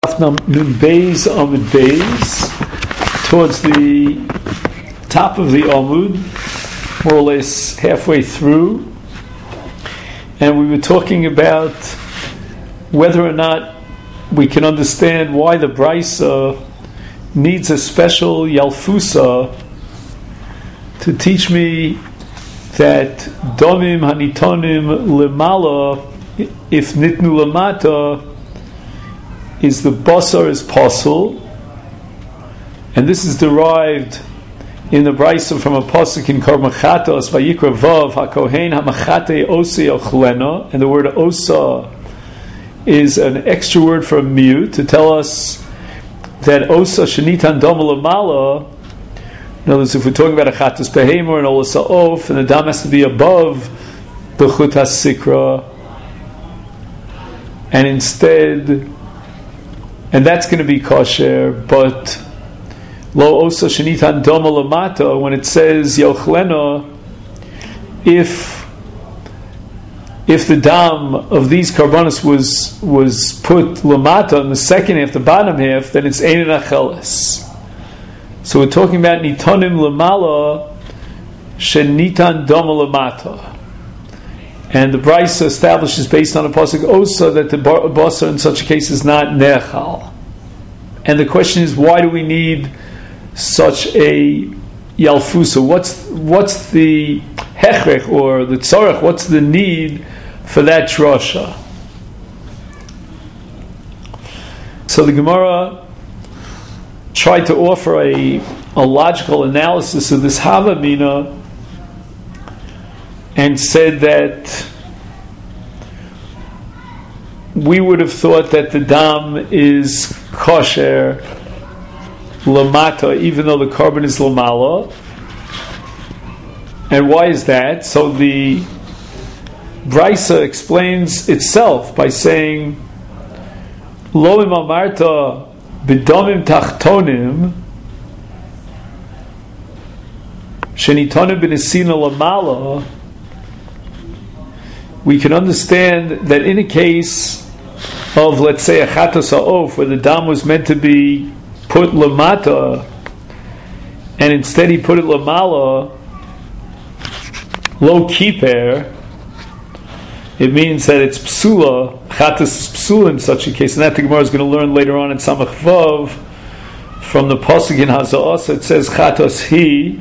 Nun Beis Amud Beis, towards the top of the Amud, more or less halfway through, and we were talking about whether or not we can understand why the Brisa needs a special Yalfusa to teach me that Domim Hanitonim Lemala, if Nitnu Lamata, is the basar is pasul, and this is derived in the Brisa from a pasuk in Korban Chatos Vayikra Vav HaKohen HaMachate Osa Yochlena, and the word Osa is an extra word for a mute to tell us that Osa Shenitan Dom Lamala. In other words, if we're talking about a Chatos Behemer and Ola Sa'of, and the dam has to be above the Chut HaSikra, and instead, and that's going to be kosher, but lo osa shenitan doma lamata, when it says yochlena, if the dam of these karbanos was put lamata in the second half, the bottom half, then it's ein acheles. So we're talking about nitonim lamala shenitan doma lamata. And the Brisa establishes, based on a pasuk Osa, that the basar in such a case is not nechal. And the question is, why do we need such a yalfusa? What's the hechrech or the tzorech? What's the need for that drasha? So the Gemara tried to offer a logical analysis of this Havamina, and said that we would have thought that the dam is kosher lamata, even though the carbon is lamala. And why is that? So the Brisa explains itself by saying, Lo im amarta b'domim tachtonim shenitonim b'nesina lamala. We can understand that in a case of, let's say, a chatos ha'of, where the dam was meant to be put lamata, and instead he put it lamala, lo kiper, it means that it's psula, chatos is psula in such a case, and that the Gemara is going to learn later on in Samach Vav, from the pasuk in Haza'asa, it says chatos he,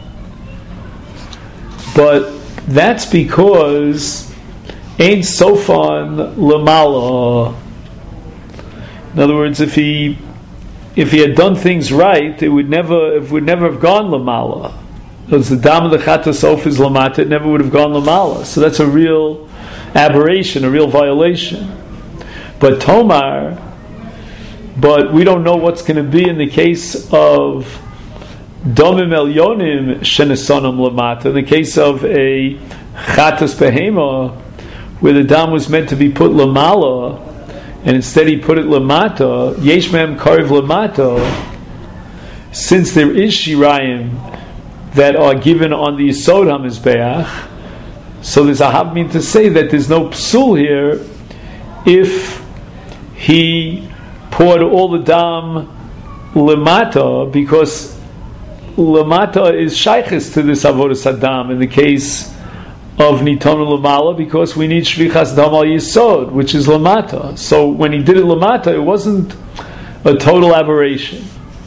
but that's because Ein sofan lamala. In other words, if he had done things right, it would never have gone lamala. Because the dam of the chatos sof is lamata, it never would have gone lamala. So that's a real aberration, a real violation. But Tomar, but we don't know what's going to be in the case of domim elyonim shenesonim lamata. In the case of a chatos behema, where the dam was meant to be put lamala, and instead he put it lamata, yesh mem karev lamata, since there is shirayim that are given on the yisod hamizbeach, so there's a havmin to say that there's no psul here if he poured all the dam lamata, because lamata is shayches to this avodas hadam in the case of Niton Lamala, because we need Shvichas Dam al Yisod, which is Lamata. So when he did it Lamata, it wasn't a total aberration.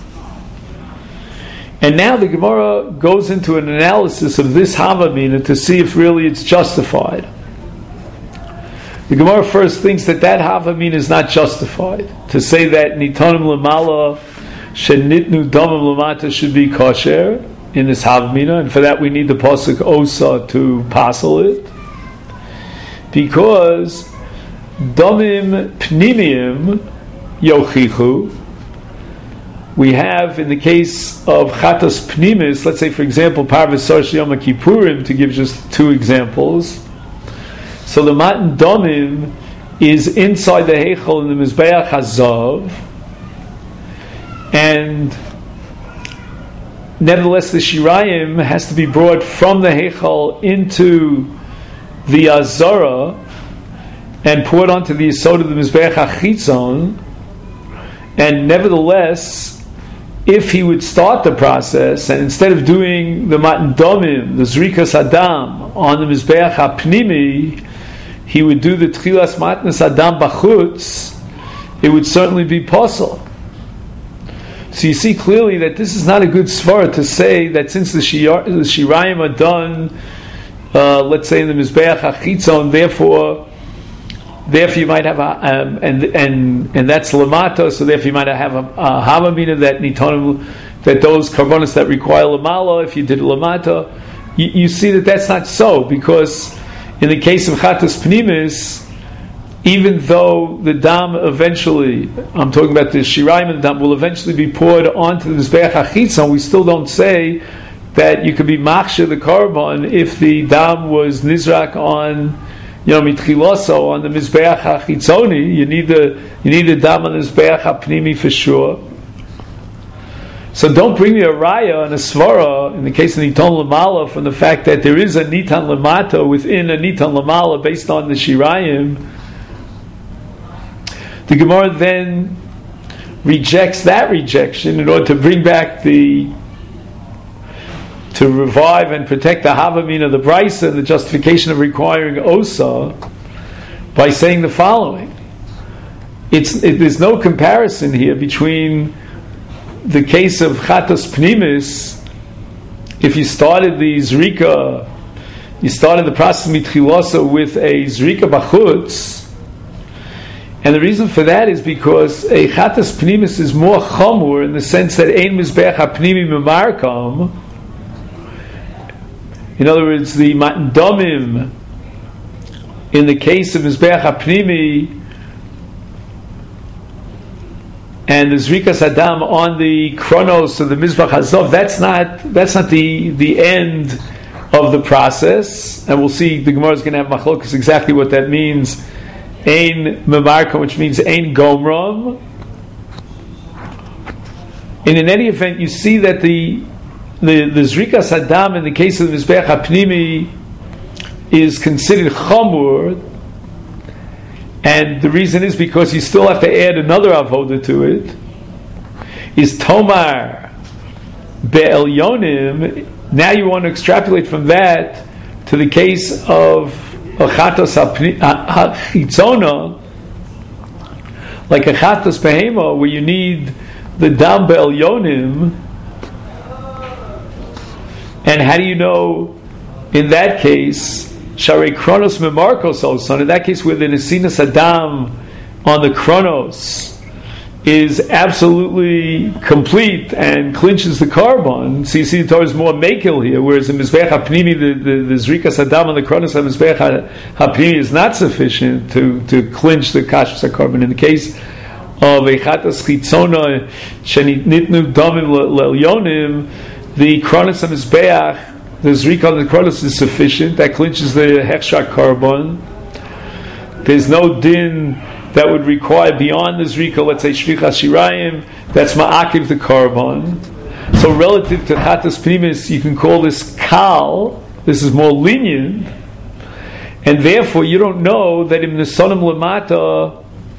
And now the Gemara goes into an analysis of this Havamina to see if really it's justified. The Gemara first thinks that Havamina is not justified. To say that Nitonim Lamala Shenitnu Damim Lamata should be kosher in this Havamina, and for that we need the pasuk Osa to passel it, because Domim Pnimim Yochichu, we have in the case of Chatos Pnimis, let's say for example Parvus Sarsh Yom Kippurim, to give just two examples. So the Matan Domim is inside the Heichel in the Mizbeach Hazav, and nevertheless, the shirayim has to be brought from the heichal into the azara and poured onto the yisod of the mizbeach hachitzon, And nevertheless, if he would start the process, and instead of doing the matan domim, the zrikas adam, on the mizbeach hapnimi, he would do the tchilas matnas adam bachutz, it would certainly be possible. So you see clearly that this is not a good svara to say that since the shirayim are done, let's say in the mizbeach hachitzon, therefore you might have and that's lamata. So therefore you might have a havamina that nitonim, that those karbonos that require lamala, if you did lamata, you see that that's not so, because in the case of chatas pnimis, even though the dam eventually, I'm talking about the shirayim and the dam, will eventually be poured onto the mizbeach hachitzon, we still don't say that you could be machshir the korban if the dam was nizrak on, mitchiloso on the mizbeach hachitzoni. You need the dam on the mizbeach hapnimi for sure. So don't bring me a raya and a svara in the case of nitan lamala from the fact that there is a nitan lamata within a nitan lamala based on the shirayim. The Gemara then rejects that rejection in order to bring back to revive and protect the havamin of the brisa and the justification of requiring osa by saying the following. There's no comparison here between the case of chatas pnimis. If you started the zrika, you started the process mitchilosa with a zrika bachutz, and the reason for that is because a chatas pnimis is more chamur in the sense that ein mizbeach hapnimi memarkam. In other words, the matan domim in the case of mizbeach hapnimi and the zrikas adam on the chronos of the mizbach hazov, that's not the end of the process. And we'll see the Gemara is going to have machlokas exactly what that means. Ein memarka, which means ein gomram. And in any event, you see that the zrikas adam in the case of the mizbeach hapnimi is considered chamur, and the reason is because you still have to add another avoda to it. Is tomar be'elyonim. Now you want to extrapolate from that to the case of a chatas hachitzona, like a chatas behema, where you need the dam be'elyonim. And how do you know in that case, Sharei Kronos Memarkos Osan, in that case where the Nesinas Adam on the Kronos is absolutely complete and clinches the carbon. So you see the Torah is more Mekel here, whereas in Mizbeach HaPnimi, the Zrikas Adam on the Kronos of Mizbeach HaPnimi is not sufficient to clinch the Kashus carbon. In the case of Echatas Chitzona, Shenitnu Domim Le'Elyonim, the Kronos of Mizbeach, the Zrika on the Kronos is sufficient. That clinches the Hechshak carbon. There's no din that would require beyond the Zrika, let's say Shvichas Shirayim, that's Ma'akiv the carbon. So relative to Chatas Pnimis, you can call this Kal, this is more lenient, and therefore you don't know that in Nesonim Lamata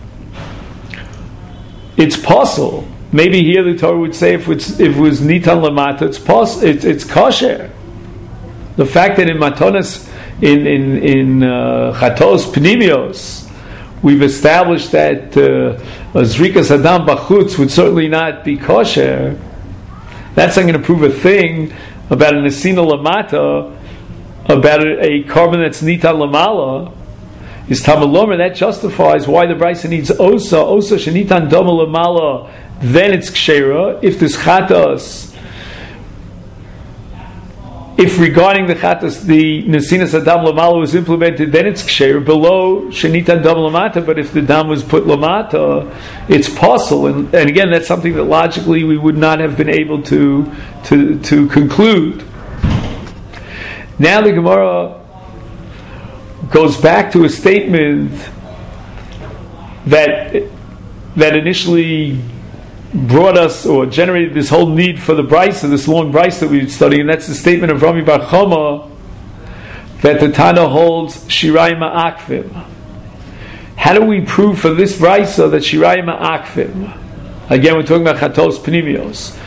it's possible. Maybe here the Torah would say if it was Nitan Lamata, it's kosher. The fact that in Matonas, in Chatos Pnimios, we've established that Zrikas Adam Bachutz would certainly not be kosher, that's not going to prove a thing about a Nesina Lamata, about a carbon that's Nita Lamala. Is Tamalomer, that justifies why the Brisa needs Osa Shenitan Doma Lamala, then it's Kshera. If this Chatos, if regarding the Chatas, the Nesinas Adam Lamala was implemented, then it's Ksher. Below Shenitan Dam Lamata, but if the Dam was put Lamata, it's possible. And again, that's something that logically we would not have been able to conclude. Now the Gemara goes back to a statement that initially brought us or generated this whole need for the brisa, this long brisa that we've studied, and that's the statement of Rami Bar Chama that the Tana holds Shirayim Ma'akvim. How do we prove for this brisa that Shirayim Ma'akvim? Again, we're talking about chatos pnimios.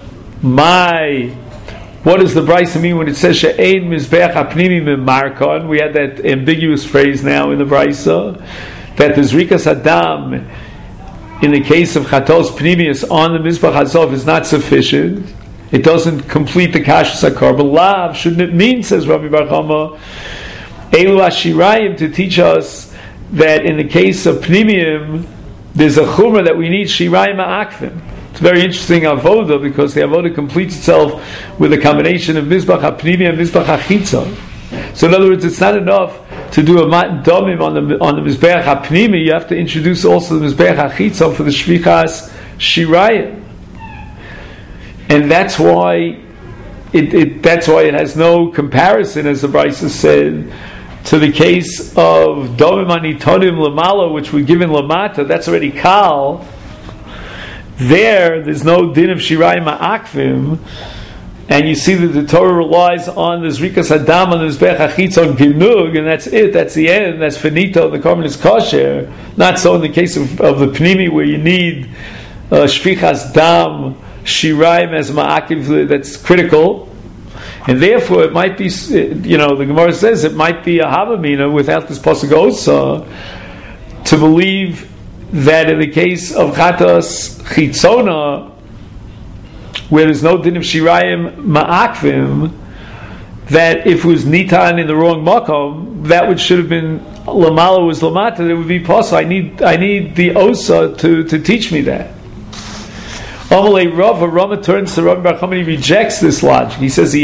What does the Brisa mean when it says she'ein mizbeach hapnimi memarkon? We had that ambiguous phrase now in the Brisa that the zrikas adam in the case of chatos pnimius on the mizbach hazov is not sufficient. It doesn't complete the kashrus hakorban. Lav, shouldn't it mean, says Rabbi Bar Chama, elu ashirayim, to teach us that in the case of pnimium there's a chumrah that we need shirayim ma'akvim. It's very interesting avoda because the avoda completes itself with a combination of mizbach hapnimi and mizbach hachitzon. So in other words, it's not enough to do a matan domim on the mizbech hapnimi. You have to introduce also the mizbech hachitzon for the shvichas shirayim, and that's why it has no comparison, as the Brisa said, to the case of domim anitonim lamalo, which we give in lamata. That's already kal. There's no din of shirayim ma'akvim, and you see that the Torah relies on the zrikas adam on the mizbech hachitzon genug, and that's it. That's the end. That's finito. The korban is kosher. Not so in the case of the pnimi, where you need shvichas dam shirayim as ma'akiv. That's critical, and therefore it might be. The Gemara says it might be a havamina without this pasuk also to believe that in the case of chatos chitzona, where there's no din of shirayim ma'akvim, that if it was nitan in the wrong makom, that should have been lamala was lamata, it would be possible. I need the osa to teach me that. Amalei Rava turns to Rabbi Bar Chama and he rejects this logic. He says,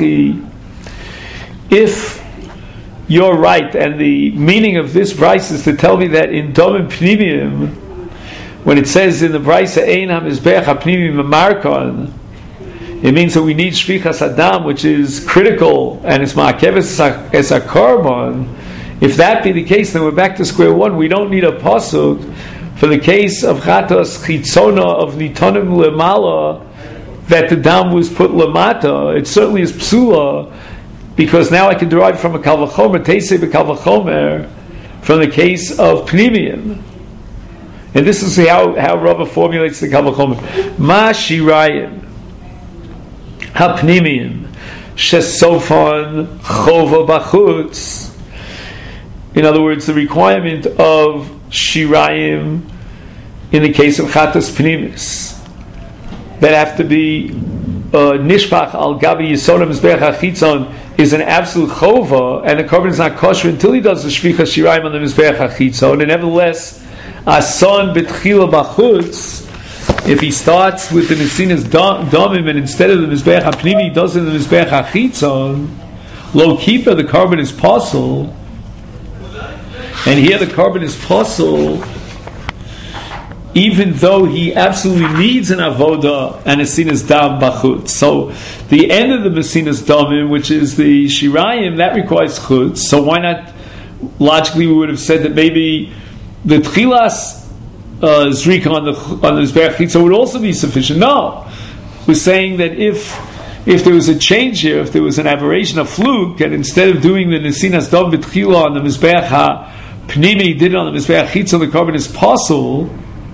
if you're right, and the meaning of this Brisa is to tell me that in domim pnimium, when it says in the Brisa ein hamizbech hapnimi memarkon, it means that we need shvichas adam, which is critical, and it's ma'akeves as a korban. If that be the case, then we're back to square one. We don't need a pasuk for the case of chatos chitzona of nitonim lemala, that the dam was put lamata. It certainly is psula, because now I can derive from a kal vachomer, teisei b'kal vachomer, from the case of pnimium. And this is how Rava formulates the kal vachomer. Ma shirayim hapnimium shesofan chova bachutz. In other words, the requirement of shirayim in the case of chatas pnimis that have to be nishpach al gabi yisodam mizbech hachitzon is an absolute chova, and the korban is not kosher until he does the shvicha shirayim on the mizbech hachitzon. And nevertheless, ason betchila bachutz, if he starts with the nesinas domim and instead of the mizbech hapnimi he does it in the mizbech hachitzon, lo kipa, the korban is possible. And here the korban is possible, even though he absolutely needs an avoda and a sinas dam bachutz. So the end of the mesinas damim, which is the shirayim, that requires chutz. So why not? Logically, we would have said that maybe the tchilas zrika on the mizbeach chitzah would also be sufficient. No, we're saying that if there was a change here, if there was an aberration, a fluke, and instead of doing the nesinas dam b'tchila on the mizbeach pnimi, he did it on the mizbeach chitzah, the korban is possible.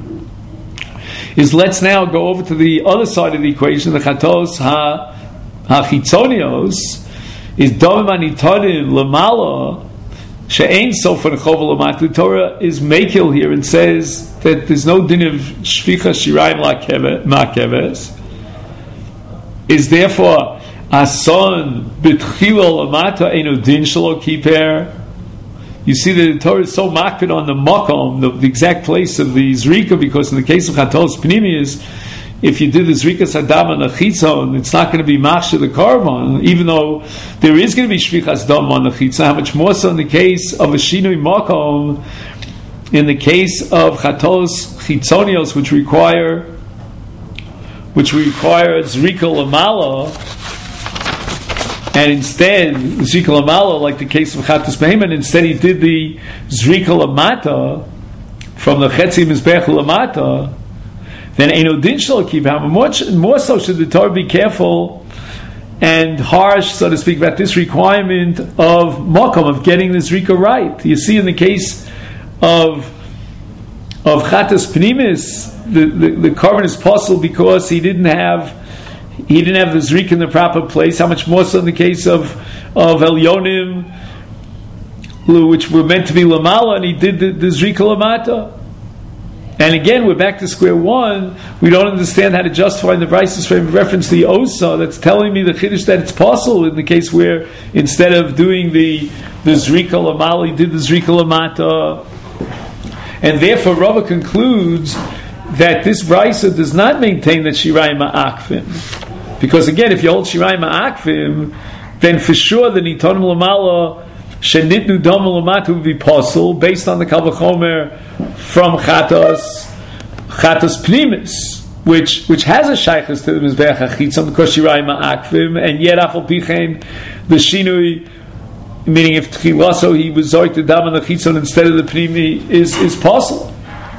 Is let's now go over to the other side of the equation, the chatos ha-chitzonios, is domim anitonim lamala she'ein sofen chovel lamat. The Torah is makil here and says that there's no din of shvicha shirayim ma'keves. Is therefore ason b'tchila lamata eino din shelo kiper. You see that the Torah is so makpid on the makom, the exact place of the zrika, because in the case of chatos pnimius, if you did the zrika sadam on the chitzon, it's not going to be machshir the korban, even though there is going to be shvichas dam on the chitzon. How much more so in the case of a shinui makom, in the case of chatos chitzonios, which require zrika lamala. And instead, Zrika Lamala, like the case of Chatas Behemoth, instead he did the Zrika Lamata from the Chetzi Mizbech Lamata, then Eino Din Shel Kibam. More so should the Torah be careful and harsh, so to speak, about this requirement of Mokom, of getting the Zrika right. You see in the case of Chatas Pnimis, the carbon is possible because he didn't have the zrik in the proper place. How much more so in the case of Elyonim, which were meant to be lamala, and he did the zrik lamata. And again, we're back to square one. We don't understand how to justify in the Braisos frame of reference the osa that's telling me the chiddush that it's possible in the case where instead of doing the zrika lamala, he did the zrika lamata. And therefore, Rava concludes that this Braisa does not maintain that Shirai Ma'akvim. Because again, if you hold Shirai Ma'akvim, then for sure the Nitonim Lamala Shenitnu Dom Lamata would be possible based on the Kal V'chomer from Chatos Pnimis, which has a shaykhus to the Mizbeach HaChitzon because Shirai Ma'akvim, and yet Afal Pichein the Shinui, meaning if Tchilaso he was zoik the dam on the chitzon instead of the pnimi is possible,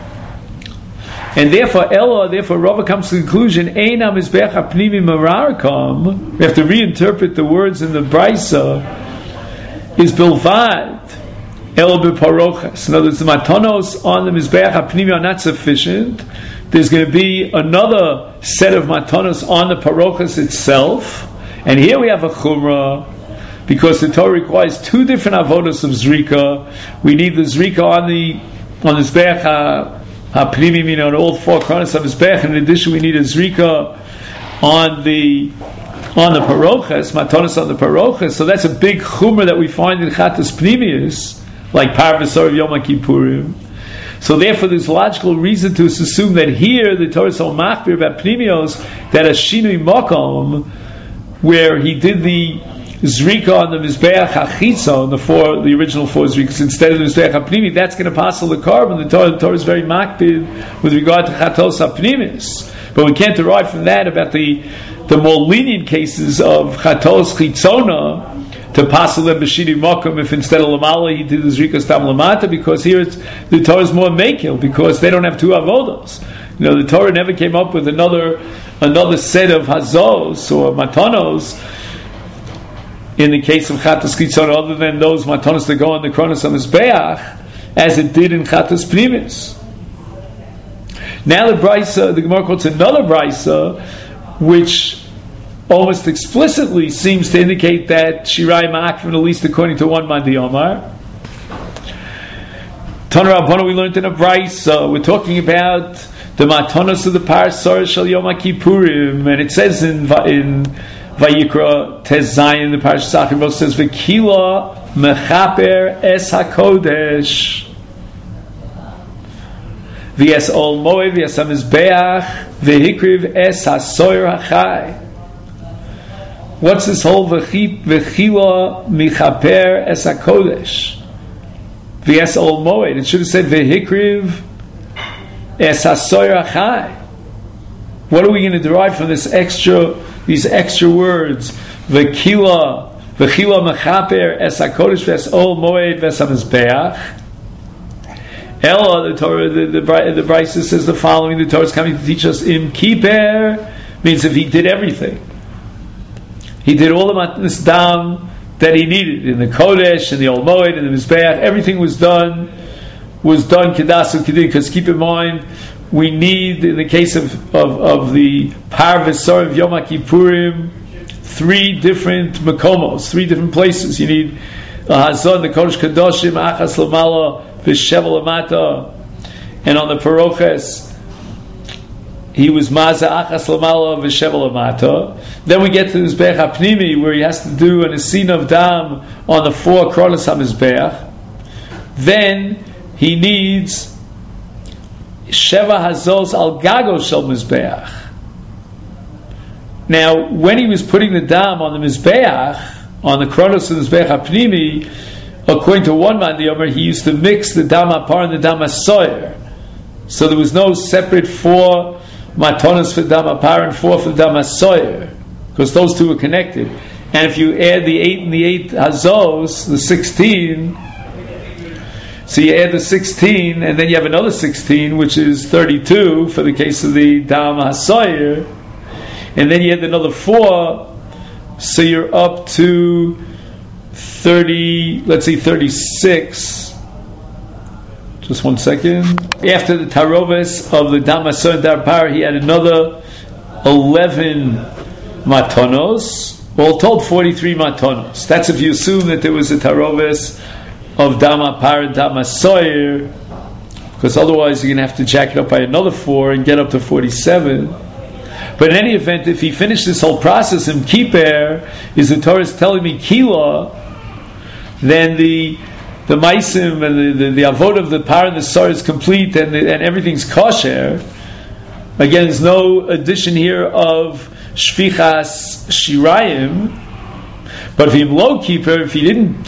and therefore Rava comes to the conclusion Eina mizbeach hapnimi mararkam. We have to reinterpret the words in the Brisa is bilvad el beparochas. In other words, the matanos on the mizbeach hapnimi are not sufficient. There's going to be another set of matanos on the parochas itself, and here we have a chumrah. Because the Torah requires two different avodas of zrika. We need the zrika on the mizbeach hapnimi, meaning on all four corners of mizbeach. In addition, we need a zrika on the parochas, matanos on the parochas. So that's a big chumrah that we find in chatas pnimius, like parvasor of Yom Kippurim. So therefore, there's logical reason to assume that here the Torah is so machbir about pnimios that a shinui makom, where he did the zrika on the mizbeach hachitzon, the original four zrikas instead of the mizbeach hapnimi, that's going to pass the carbon. The Torah is very makbid with regard to chatos hapnimis, but we can't derive from that about the more lenient cases of chatos chitzona to pass them b'shini makom if instead of lamala he did the zrika stam lamata, because here the Torah is more mekil because they don't have two avodos. The Torah never came up with another set of hazos or matanos in the case of Chatas Chitzon, other than those matanos that go on the Kronos on Mizbeach, as it did in Chatas Pnimis. Now the Brisa, the Gemara quotes another Brisa, which almost explicitly seems to indicate that Shirai Ma'akvim, at least according to one Mandi Omar. Tana Rabbana, we learned in a Brisa, we're talking about the matanos of the Parasar Shal Yom Kippurim, and it says in Vayikra Tez Zayin, the Parashat Sachim says, "V'kila mechaper es hakodesh, v'es ol moed v'es hamizbeach v'hikriv es hasoyer hachai." What's this whole v'kila mechaper es hakodesh, v'es ol moed? It should have said v'hikriv es hasoyer hachai. What are we going to derive from these extra words? V'kila mechaper es hakodesh v'es ol moed v'es hamizbeach. Ella, the Torah, the Brisa says the following: the Torah is coming to teach us im kiper means if he did everything, he did all the matnas dam that he needed in the kodesh and the ol moed and the mizbeach. Everything was done kedasu kedin. Because keep in mind, we need, in the case of the Parvasar of Yom Kippurim, 3 different makomos, 3 different places. You need Hazon, the Kodesh Kadoshim, Achas Lamala, V'Shevel Lamata, and on the Paroches, he was Maza Achas Lamala, V'Shevel Lamata. Then we get to the Mizbeach HaPnimi, where he has to do an Esin of Dam on the 4 Kronos HaMizbeach. Then he needs Sheva Hazos al Gago Shel Mizbeach. Now, when he was putting the dam on the Mizbeach, on the Kronos and the Mizbeach HaPnimi, according to one man, the Omer, he used to mix the dam apar and the dam asoyer. So there was no separate 4 matonas for dam apar and 4 for dam asoyer, because those 2 were connected. And if you add the 8 and the 8 hazos, the 16, so you add the 16, and then you have another 16, which is 32 for the case of the Dam HaSoyer, and then you add another 4, so you're up to 30, let's say 36. Just 1 second. After the taroves of the Dam Asor and Dar Par, he had another 11 matanos. All told, 43 matanos. That's if you assume that there was a taroves of Dam Par and Dam Asor, because otherwise you're going to have to jack it up by another 4 and get up to 47. But in any event, if he finished this whole process in Kippur, is the Torah is telling me Kila, then the Maisim and the Avod of the Par and the Sar is complete and everything's kosher. Again, there's no addition here of Shvichas Shirayim. But if he low Kippur, if you didn't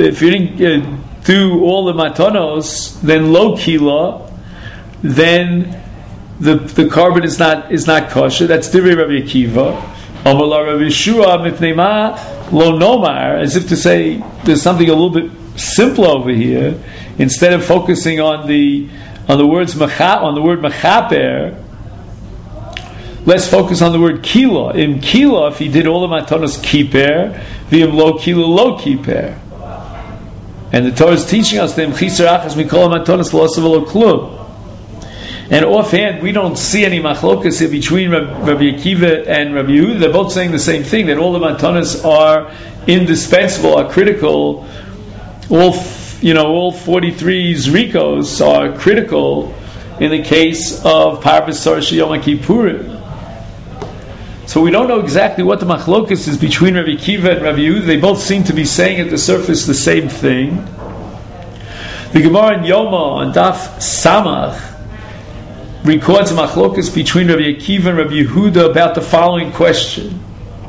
do all the matanos, then low Kila, then the carbon is not kosher. That's Divrei Rabbi Akiva. Amar Rabbi Yeshua mipnei ma lo nomar, as if to say there's something a little bit simpler over here. Instead of focusing on the word mechaper, let's focus on the word kila. In kila, if he did all the matanos kiper, v'im lo kila lo kiper. And the Torah is teaching us that chisar achas mikol matanos lo asav lo klum. And offhand, we don't see any machlokas here between Rabbi Akiva and Rabbi Yehuda. They're both saying the same thing, that all the matanos are indispensable, are critical. All 43 zrikos are critical in the case of Parvas Sarshi Yom Kippurim. So we don't know exactly what the machlokas is between Rabbi Akiva and Rabbi Yehuda. They both seem to be saying at the surface the same thing. The Gemara in Yoma on Daf Samach records a machlokas between Rabbi Akiva and Rabbi Yehuda about the following question.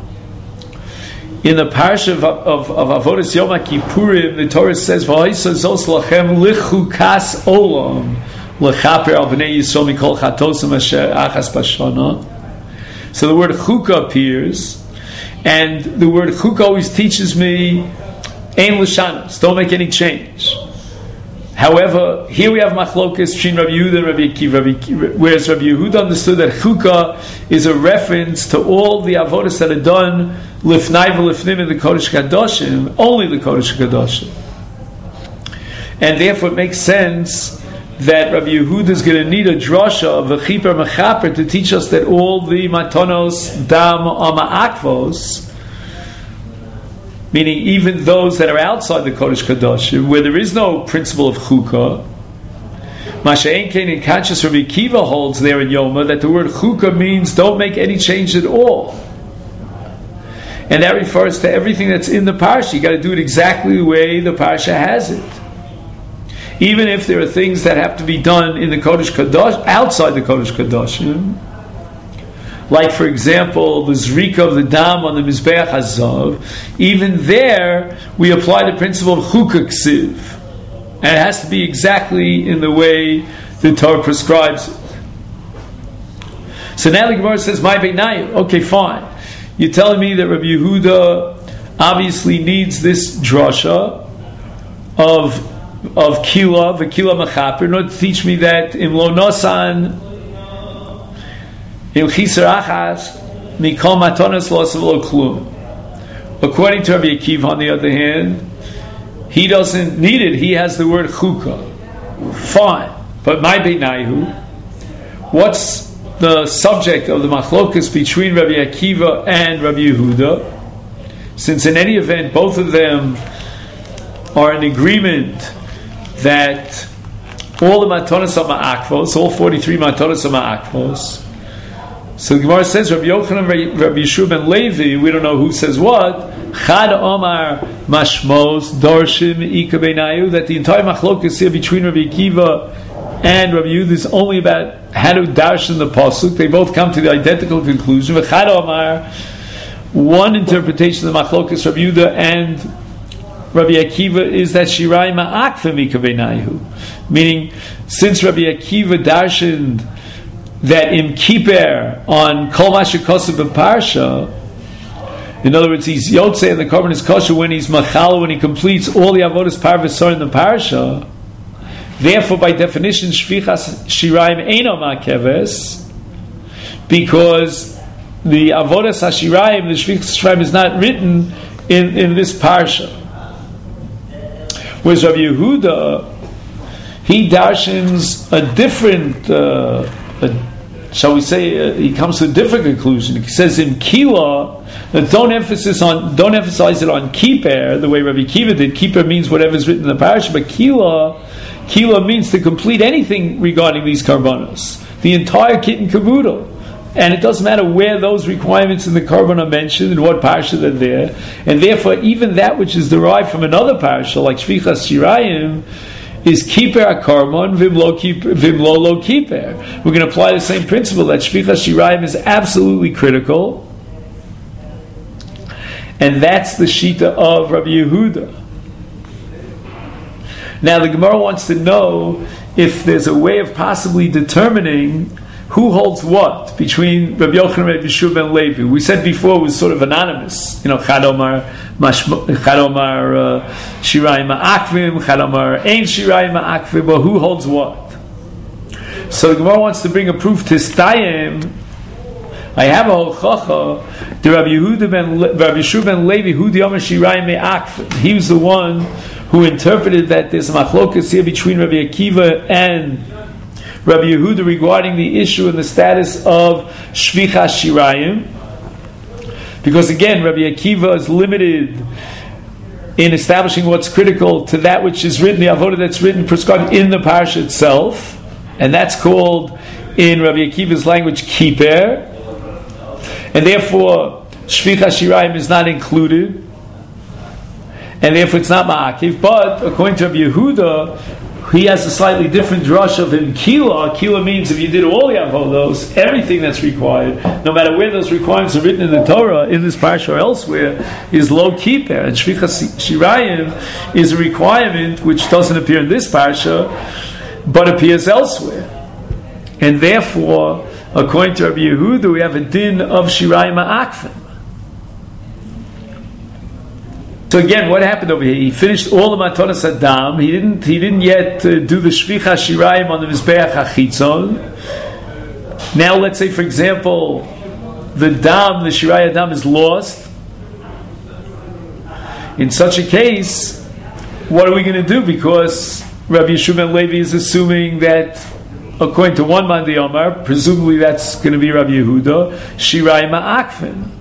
In the parsha of Avodas Yom Kippurim, the Torah says, "V'ha'isa zos lachem lichukas olam lechaper al bnei Yisrael mikol chatosim asher achas b'shana." So the word chukah appears, and the word chukah always teaches me ein l'shanos, don't make any change. However, here we have machlokas between Rabbi Yehuda and Rabbi Akiva, whereas Rabbi Yehuda understood that chukah is a reference to all the avodas that are done lifnai v'lifnim in the Kodesh Kadoshim, only the Kodesh Kadoshim. And therefore it makes sense that Rabbi Yehuda is going to need a drasha of a chiper mechaper to teach us that all the matanos dam ama'akvos, meaning even those that are outside the Kodesh Kadoshim, where there is no principle of chukah, Masha'en Kain in conscious Rabbi Akiva holds there in Yoma that the word chukah means don't make any change at all. And that refers to everything that's in the parsha. You got to do it exactly the way the parsha has it. Even if there are things that have to be done in the Kodesh Kadosh, outside the Kodesh Kadoshim, like for example the zrika of the dam on the Mizbeach Hazav, even there we apply the principle of chukah ksiv, and it has to be exactly in the way the Torah prescribes it. So now the Gemara says, "My beinayu." Okay, fine. You're telling me that Rabbi Yehuda obviously needs this drasha of kila, v'kila mechaper, not to teach me that im lo nosan il chisar achas mikol matanos lo asav lo klum. According to Rabbi Akiva, on the other hand, he doesn't need it. He has the word chukah. Fine, but my beinayu, what's the subject of the machlokas between Rabbi Akiva and Rabbi Yehuda? Since in any event both of them are in agreement that all the matanos are ma'akvos, all 43 matanos are ma'akvos. So the Gemara says, Rabbi Yochanan, Rabbi Yeshua ben Levi, we don't know who says what, Chad Omar Mashmos Dorshim Ika Beinayu, that the entire machlokas here between Rabbi Akiva and Rabbi Yehuda is only about how to darshan the pasuk. They both come to the identical conclusion. V'chad Omar, one interpretation of the machlokas Rabbi Yehuda and Rabbi Akiva is that Shirai Ma'akva Mika Beinayu, meaning since Rabbi Akiva darshaned that im kiper on kol mashikosav b'parsha, in other words, he's yotze and the korban is kosher when he's machal, when he completes all the avodas parvasar in the parsha. Therefore, by definition, shvichas shiraim eino ma'keves, because the avodas hashiraim, the shvichas shiraim, is not written in this parsha. Whereas Rabbi Yehuda, he darshans a different, shall we say, he comes to a different conclusion. He says in Kila, that don't emphasize it on Kippur, the way Rabbi Akiva did. Kippur means whatever is written in the parasha, but Kila means to complete anything regarding these karbanos, the entire kit and caboodle. And it doesn't matter where those requirements in the Karban are mentioned and what parasha they're there. And therefore, even that which is derived from another parasha, like Shvichas Shirayim, is Kippur HaKarban, Vimlo Lo Kippur. We're going to apply the same principle that Shvichas Shirayim is absolutely critical. And that's the Shita of Rabbi Yehuda. Now the Gemara wants to know if there's a way of possibly determining who holds what between Rabbi Yochanan and Rabbi Yeshua ben Levi. We said before it was sort of anonymous. Chadomar Shirayim Ma'akvim, Chadomar Ein Shirayim Ma'akvim, but who holds what? So the Gemara wants to bring a proof to Stayim. I have a hochacha. The Rabbi Yeshua ben Levi, who the Omer Shirayim Ma'akvim. He was the one who interpreted that there's a machlokas here between Rabbi Akiva and Rabbi Yehuda regarding the issue and the status of Shvichas Shirayim. Because again, Rabbi Akiva is limited in establishing what's critical to that which is written, the avodah that's written, prescribed in the parsha itself. And that's called, in Rabbi Akiva's language, Kippur. And therefore, Shvichas Shirayim is not included. And therefore it's not ma'akiv. But according to Rabbi Yehuda, he has a slightly different drush of him. Kila means if you did all the avodos, everything that's required, no matter where those requirements are written in the Torah, in this parsha or elsewhere, is lo kippur. And Shvichas Shirayim is a requirement which doesn't appear in this parsha, but appears elsewhere. And therefore, according to Rabbi Yehuda, we have a din of Shirayim Ma'akvim. So again, what happened over here? He finished all the Matonas Adam. He didn't yet do the Shvicha Shirayim on the Mizbeach HaChitzon. Now, let's say, for example, the Shirai Adam is lost. In such a case, what are we going to do? Because Rabbi Yeshua ben Levi is assuming that, according to one man the Omar, presumably that's going to be Rabbi Yehuda, Shirayim Ma'akvim.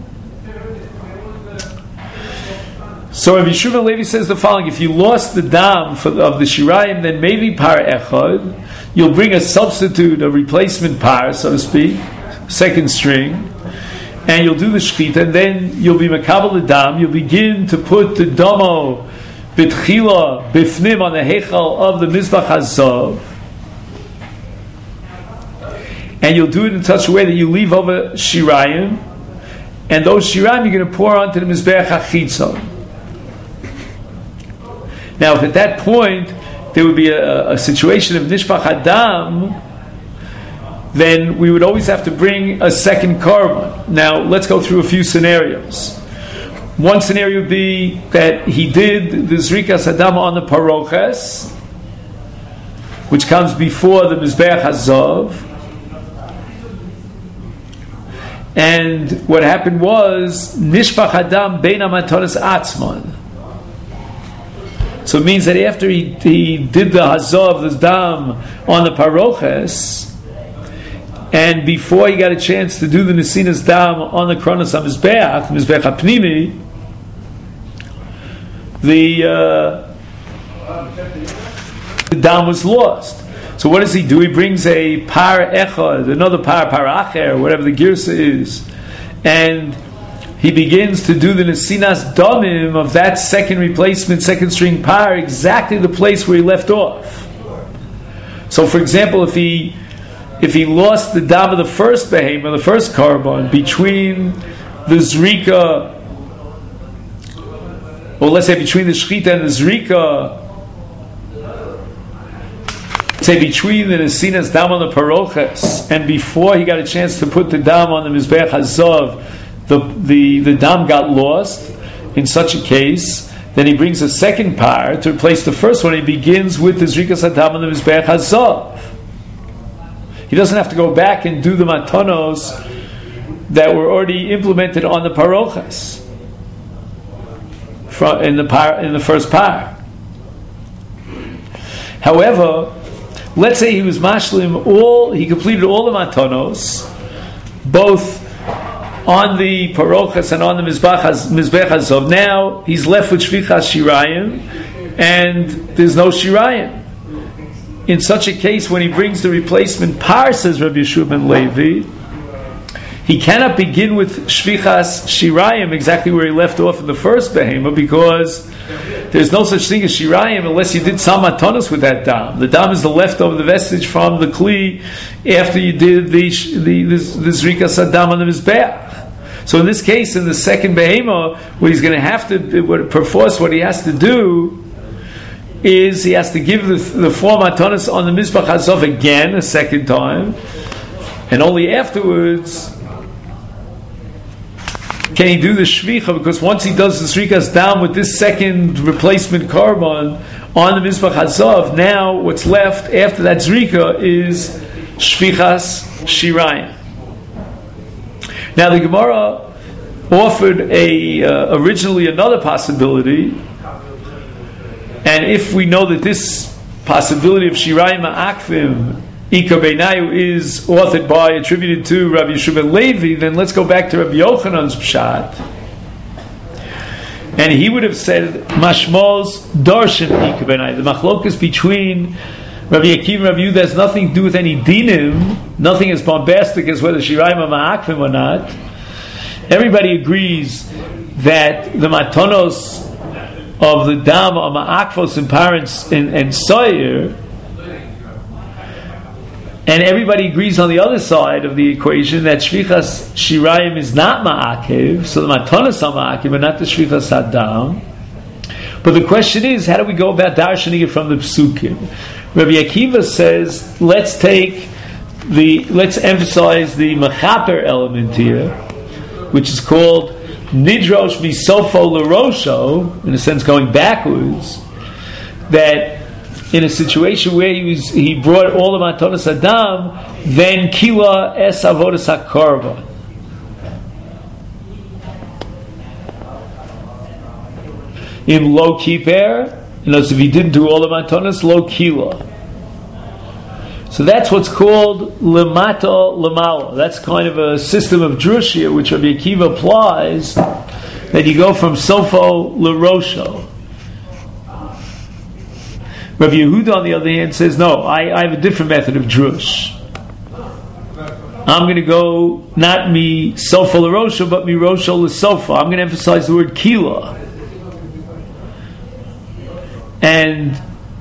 So Rabbi Yeshua ben Levi says the following: if you lost the dam of the Shirayim, then maybe par echad, you'll bring a substitute, a replacement par, so to speak, second string, and you'll do the shchita, and then you'll be makabel the dam. You'll begin to put the damo bitchila bifnim on the heichal of the mizbach hazav, and you'll do it in such a way that you leave over Shirayim, and those Shirayim you're going to pour onto the mizbeach hachitzon. Now, if at that point there would be a situation of Nishpach Adam, then we would always have to bring a second korban. Now, let's go through a few scenarios. One scenario would be that he did the Zrikas Adam on the Paroches, which comes before the Mizbeach Hazav. And what happened was Nishpach Adam Bein HaMatonos Atzman. So it means that after he did the Hazav, the Dam, on the Paroches, and before he got a chance to do the Nesinas Dam on the Kronos HaMizbeach, Mizbeach HaPnimi, the Dam was lost. So what does he do? He brings a Par Echad, another Par Acher, whatever the Girsa is, and he begins to do the Nesinas Damim of that second replacement, second string par, exactly the place where he left off. So, for example, if he lost the dam of the first behem, or the first korban, between the zrika, or let's say between the shchita and the zrika, say between the Nesinas dam on the paroches, and before he got a chance to put the dam on the Mizbeach Hazav, the dam got lost. In such a case, then he brings a second par to replace the first one. He begins with the Zrikas Adam and the Mizbeach Hazav. He doesn't have to go back and do the matanos that were already implemented on the parochas in the first par. However, let's say he was mashlim he completed all the matanos, both on the parochas and on the mizbech hazov. Now he's left with shvichas shirayim, and there's no shirayim. In such a case, when he brings the replacement par, says Rabbi Yeshua ben Levi, he cannot begin with shvichas shirayim exactly where he left off in the first behema, because there's no such thing as shirayim unless you did some matanos with that dam. The dam is the leftover, the vestige from the kli after you did the zrikas adam on the mizbeach. So in this case, in the second behema, what he's going to have to perforce, what he has to do is he has to give the four matanos on the mizbach hazov again a second time, and only afterwards can he do the shvicha, because once he does the zrikas down with this second replacement carbon on the mizbach hazov, now what's left after that zrika is shvichas shirayim. Now the Gemara offered originally another possibility, and if we know that this possibility of shirayim ma'akvim Ika Beinayu is authored by, attributed to Rabbi Yeshua ben Levi, then let's go back to Rabbi Yochanan's pshat, and he would have said Mashmos Darshan Ika Beinayu. The machlokas between Rabbi Akiva and Rabbi Yehuda has nothing to do with any dinim, nothing as bombastic as whether shirayim are ma'akvim or not. Everybody agrees that the matanos of the dam are ma'akvos and parents and soyer, and everybody agrees on the other side of the equation that shvichas shirayim is not ma'akev, so the matanos are ma'akev, but not the shvichas adam. But the question is, how do we go about darshaning it from the psukim? Rabbi Akiva says, let's emphasize the mechaper element here, which is called nidrosh misofo l'rosho, in a sense going backwards, that in a situation where he brought all the matanos adam, then kila es avodas hakarban. In lo kiper, in other words, if he didn't do all the matanos, lo kila. So that's what's called lemato lemala. That's kind of a system of drushia which Rabbi Akiva applies, that you go from sofo l'rosho. Rabbi Yehuda, on the other hand, says, no, I have a different method of drush. I'm going to go not mi sofa l'rosho, but mi rosho l'sofa. I'm going to emphasize the word kila. And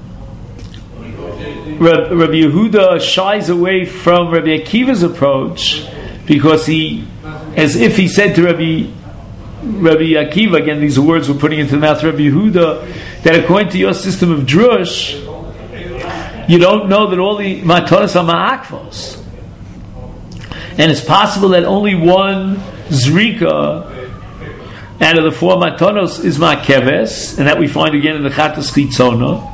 Rabbi Yehuda shies away from Rabbi Akiva's approach, because as if he said to Rabbi Akiva, again these are words we're putting into the mouth of Rabbi Yehuda, that according to your system of drush, you don't know that all the matanos are ma'akvos, and it's possible that only one zrika out of the four matanos is ma'keves, and that we find again in the Chatas Chitzona.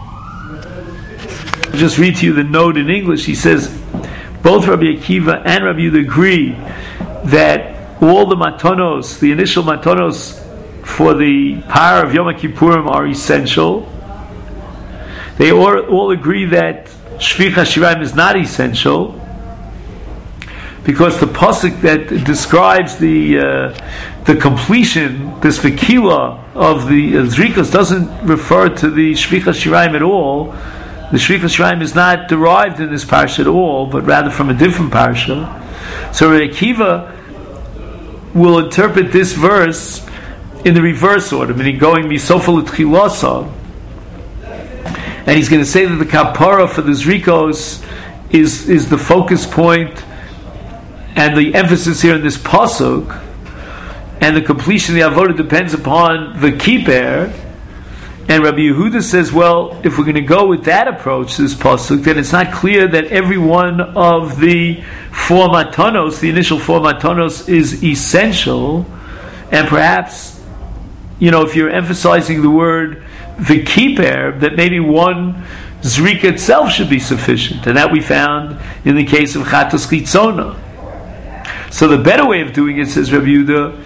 I'll just read to you the note in English. He says, both Rabbi Akiva and Rabbi Yehuda agree that all the matanos, the initial matanos for the power of Yom Kippurim are essential. They all agree that Shvichas Shirayim is not essential, because the pasuk that describes the completion, this vekila of the zrikas, doesn't refer to the Shvichas Shirayim at all. The Shvichas Shirayim is not derived in this parsha at all, but rather from a different parsha. So Rabbi Akiva will interpret this verse in the reverse order, meaning going misofa l'tchilasa, and he's going to say that the kapara for the zrikos is the focus point and the emphasis here in this pasuk, and the completion of the avodah depends upon the kiper. And Rabbi Yehuda says, well, if we're going to go with that approach to this pasuk, then it's not clear that every one of the four matanos, the initial four matanos, is essential. And perhaps, if you're emphasizing the word v'kiper, that maybe one zrika itself should be sufficient. And that we found in the case of Chatas Chitzona. So the better way of doing it, says Rabbi Yehuda,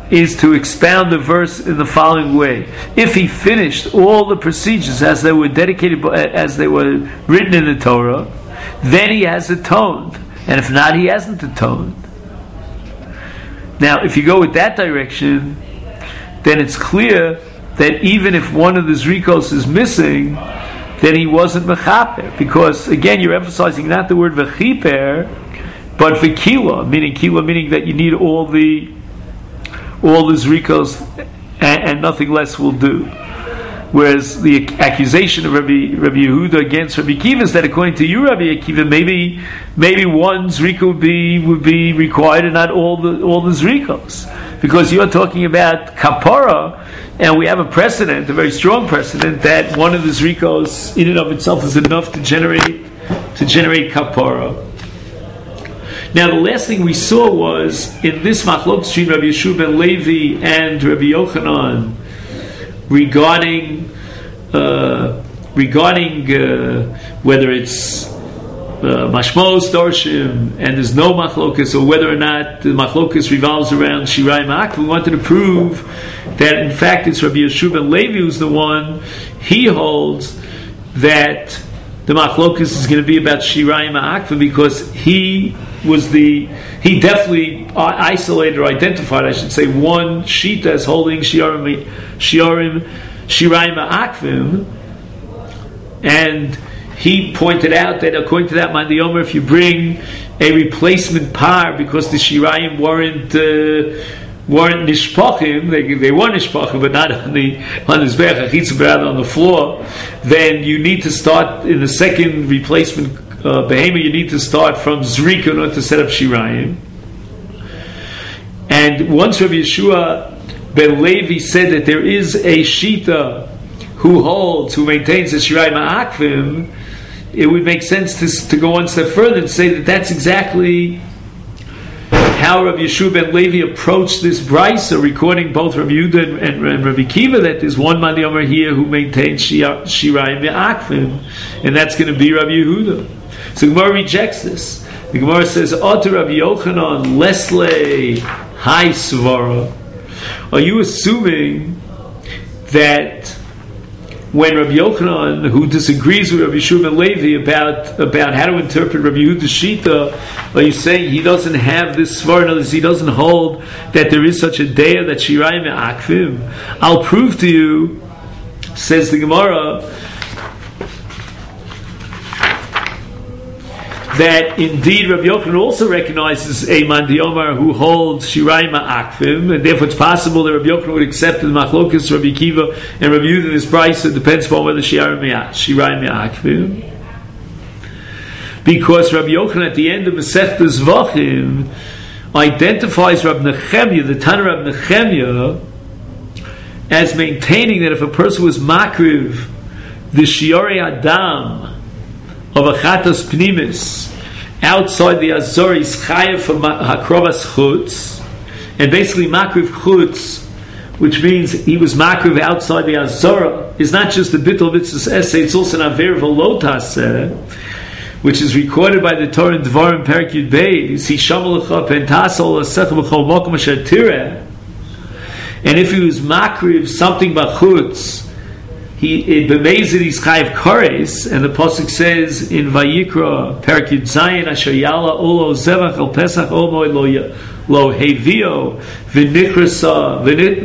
is to expound the verse in the following way: if he finished all the procedures as they were dedicated, as they were written in the Torah, then he has atoned, and if not, he hasn't atoned. Now, if you go with that direction, then it's clear that even if one of the zrikos is missing, then he wasn't mechaper, because again, you're emphasizing not the word v'chiper, but v'kila, meaning that you need all the zrikos and nothing less will do. Whereas the accusation of Rabbi Yehuda against Rabbi Akiva is that according to you, Rabbi Akiva, maybe one zrika would be required and not all the zrikos, because you're talking about kapara, and we have a precedent, a very strong precedent, that one of the zrikos in and of itself is enough to generate kapara. Now, the last thing we saw was in this machlok between Rabbi Yeshua ben Levi and Rabbi Yochanan regarding whether it's mashmos dorshim and there's no machlokas, or whether or not the machlokas revolves around shirai ma'ak. We wanted to prove that in fact it's Rabbi Yeshua ben Levi who's the one. He holds that the machlokas is going to be about shirai ma'ak, because he definitely isolated or identified, I should say, one shita as holding shirai ma'akvim, and he pointed out that according to that Mandi Omer, if you bring a replacement par because the shirayim weren't nishpachim, they were nishpachim, but not on the zbeach achitza, but rather on the floor, then you need to start in the second replacement behema. You need to start from zrika in order to set up shirayim. And once Rabbi Yeshua ben Levi said that there is a shita who maintains the shirai ma'akvim, it would make sense to go one step further and say that that's exactly how Rabbi Yeshua ben Levi approached this brisa, recording both Rabbi Yehuda and Rabbi Akiva, that there's one Mandi Omer here who maintains shirai ma'akvim, and that's going to be Rabbi Yehuda. So the Gemara rejects this. The Gemara says, Oter Rabbi Yochanan lesle hai svara. Are you assuming that when Rabbi Yochanan, who disagrees with Rabbi Yeshua ben Levi about how to interpret Rabbi Yehuda's shita, are you saying he doesn't have this svara, he doesn't hold that there is such a deya that shirai me'akvim? I'll prove to you, says the Gemara, that indeed Rabbi Yochanan also recognizes a Mandi Omer who holds shirai ma'akvim, and therefore it's possible that Rabbi Yochanan would accept the machlokas Rabbi Akiva and Rabbi Yehuda in this price. It depends upon whether shirai ma'akvim, because Rabbi Yochanan at the end of Masechta Zvachim identifies Rabbi Nechemia, the Tana Rabbi Nechemia, as maintaining that if a person was makriv the shiorei adam of a chatas pnimis outside the Azor, is chayav for hakrovas chutz, and basically makriv chutz, which means he was makriv outside the Azor, is not just the bittul mitzvahs essay, it's also an aver v'lotas, which is recorded by the Torah in Dvarim Perek Yud Beis. He shamal lecha pentasol asech b'chol mokom asher tireh, and if he was makriv something b'chutz, he b'meizid is chayav kares, and the pasuk says in Vayikra Perek Yud Zayin asher yala olo zevach al pesach omoy lo hevio v'nichrasa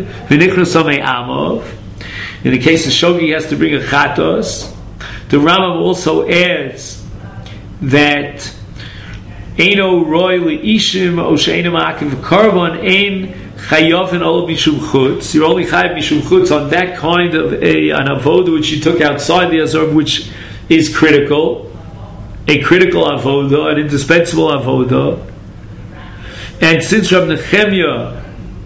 me'amov. In the case of shogi, he has to bring a chatos. The Rambam also adds that eino roy liishim o she'eino ma'akiv karban ein chayav and all mishum chutz. You're only chayav mishum chutz on that kind of an avoda which you took outside the azor, which is critical, a critical avoda, an indispensable avoda. And since Rabbi Nechemia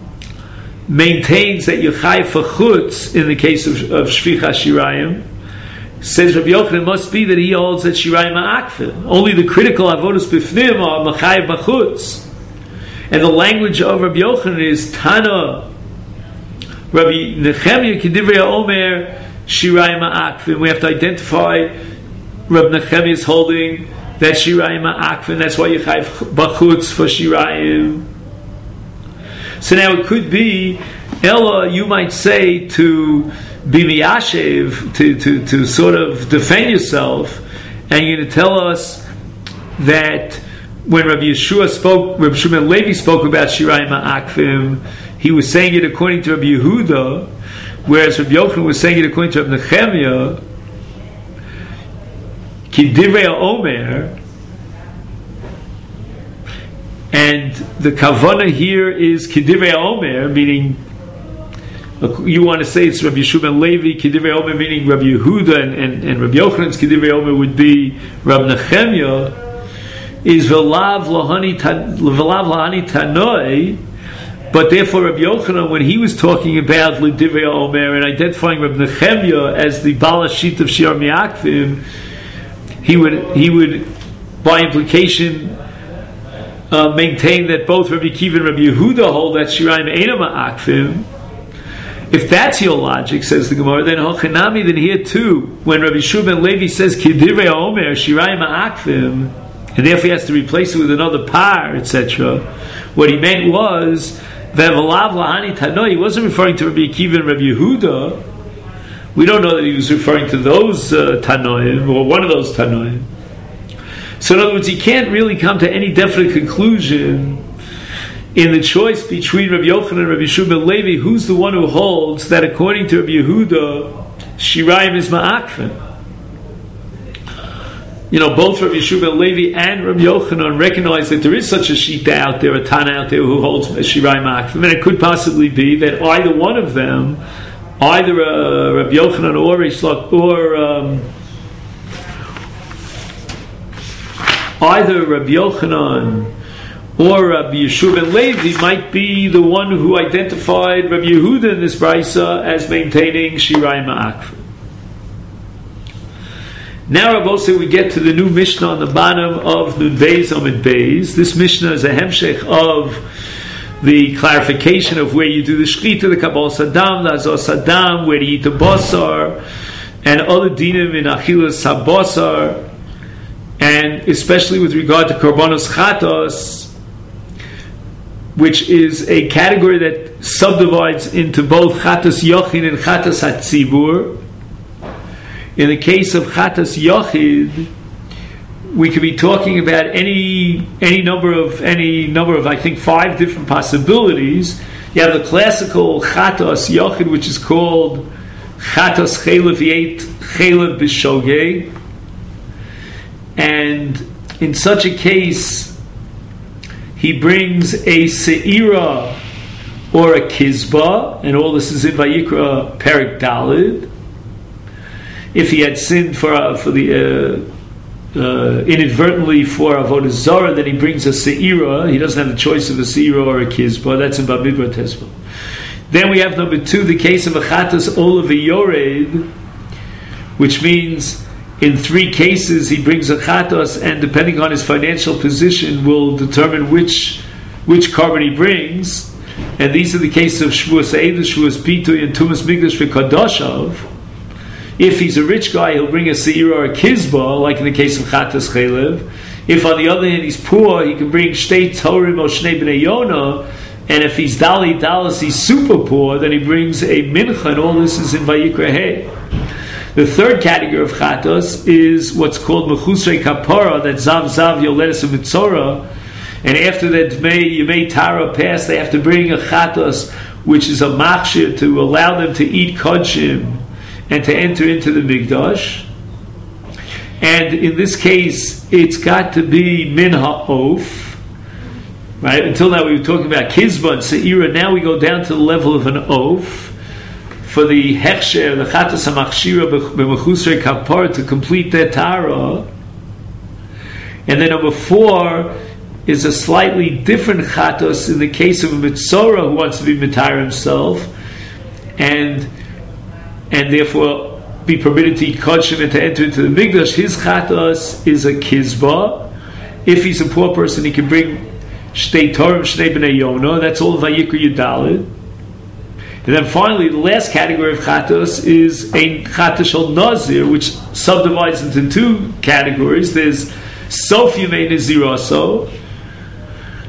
maintains that you're chayav for chutz in the case of shvicha shirayim, says Rabbi Yochanan, must be that he holds that shirai ma'akvim. Only the critical avodas b'fnim are machayev b'chutz. And the language of Rabbi Yochanan is Tana Rabbi Nechemia Kedivrei Omer Shirai Ma'akvim. We have to identify Rabbi Nechemia's holding that Shirai Ma'akvim. That's why you have bachutz for Shiraim. So now it could be, Ella, you might say to be miyashev, to sort of defend yourself, and you're going to tell us that when Rabbi Shimon Levi spoke about Shirai Ma'akvim, he was saying it according to Rabbi Yehuda, whereas Rabbi Yochanan was saying it according to Rabbi Nechemia, Ki Divrei Omer, and the kavana here is Ki Divrei Omer, meaning you want to say it's Rabbi Shimon Levi, Ki Divrei Omer, meaning Rabbi Yehuda, and Rabbi Yochanan's Ki Divrei Omer would be Rabbi Nechemia, is V'lav Lahani Tanoi, but therefore Rabbi Yochanan, when he was talking about L'divrei Omer and identifying Rabbi Nechemia as the Balashit of Shiur Mi'akvim, he would by implication maintain that both Rabbi Kiva and Rabbi Yehuda hold that Shiraim Eina Ma'akvim. If that's your logic, says the Gemara, then Hochanami, then here too, when Rabbi Shimon Levi says Ki Divrei Omer Shiraim Ma'akvim, and therefore he has to replace it with another par, etc., what he meant was V'evalav Lahani Tanoi. He wasn't referring to Rabbi Akiva and Rabbi Yehuda. We don't know that he was referring to those Tanoim, or one of those Tanoim. So in other words, he can't really come to any definite conclusion in the choice between Rabbi Yochanan and Rabbi Shimon Levi, who's the one who holds that according to Rabbi Yehuda, Shiraim is Ma'akvim. Both Rabbi Shimon Levi and Rabbi Yochanan recognize that there is such a shita out there, a Tana out there who holds Shiraim Ma'akvim, and it could possibly be that either one of them, either Rabbi Yochanan or Reish Lakish, or either Rabbi Yochanan or Rabbi Yeshua ben Levi might be the one who identified Rabbi Yehuda in this brisa as maintaining Shirai Ma'akvim. Now, Rabbi Osei, we get to the new Mishnah on the bottom of Nun Beis Amid Beis. This Mishnah is a hemshech of the clarification of where you do the shchita, the kabbalah sadam, the azos sadam, where you eat the basar, and other dinim in achilas habasar, and especially with regard to korbanos chatos, which is a category that subdivides into both chatos yochin and chatos hatzibur. In the case of chatos yochid, we could be talking about any number of I think 5 different possibilities. You have the classical chatos yochid, which is called chatos chelev yeit chelev b'shogeg, and in such a case, he brings a seira or a kizba, and all this is in Vayikra Perek Dalid. If he had sinned inadvertently for avodah zarah, then he brings a seira. He doesn't have the choice of a seira or a kizba. That's in Bamidbar Tezba. Then we have number 2, the case of a chatas olav yored, which means in 3 cases he brings a chatas, and depending on his financial position will determine which carbon he brings. And these are the cases of Shvuas Eidah, Shvuas Pitui, and Tumas Migdash v'Kadoshav. If he's a rich guy, he'll bring a seira or a kizba, like in the case of chatas chelev. If on the other hand he's poor, he can bring shtei torim or shnei bnei yonah. And if he's dali dalas, he's super poor, then he brings a mincha, and all this is in Vayikra Hey. The third category of chatos is what's called mechusrei kapara, that zav yoledes of mitzora, and after that yemei tara pass, they have to bring a chatos, which is a machshir to allow them to eat kodshim and to enter into the Mikdash. And in this case, it's got to be min ha'of. Right? Until now we were talking about kizba and seira. Now we go down to the level of an oaf for the hechsher, the chatas ha'machshira b'mechusrei kapar, to complete their tara. And then number 4 is a slightly different chatos in the case of a mitzora who wants to be mitar himself, and therefore be permitted to eat kodshim and to enter into the Mikdash. His chatos is a kizba. If he's a poor person, he can bring shtei torim, shnei bnei yonah. That's all Vayikra Yudalid. And then finally, the last category of chatos is a chatos shel nazir, which subdivides into 2 categories. There's sof yemei naziraso,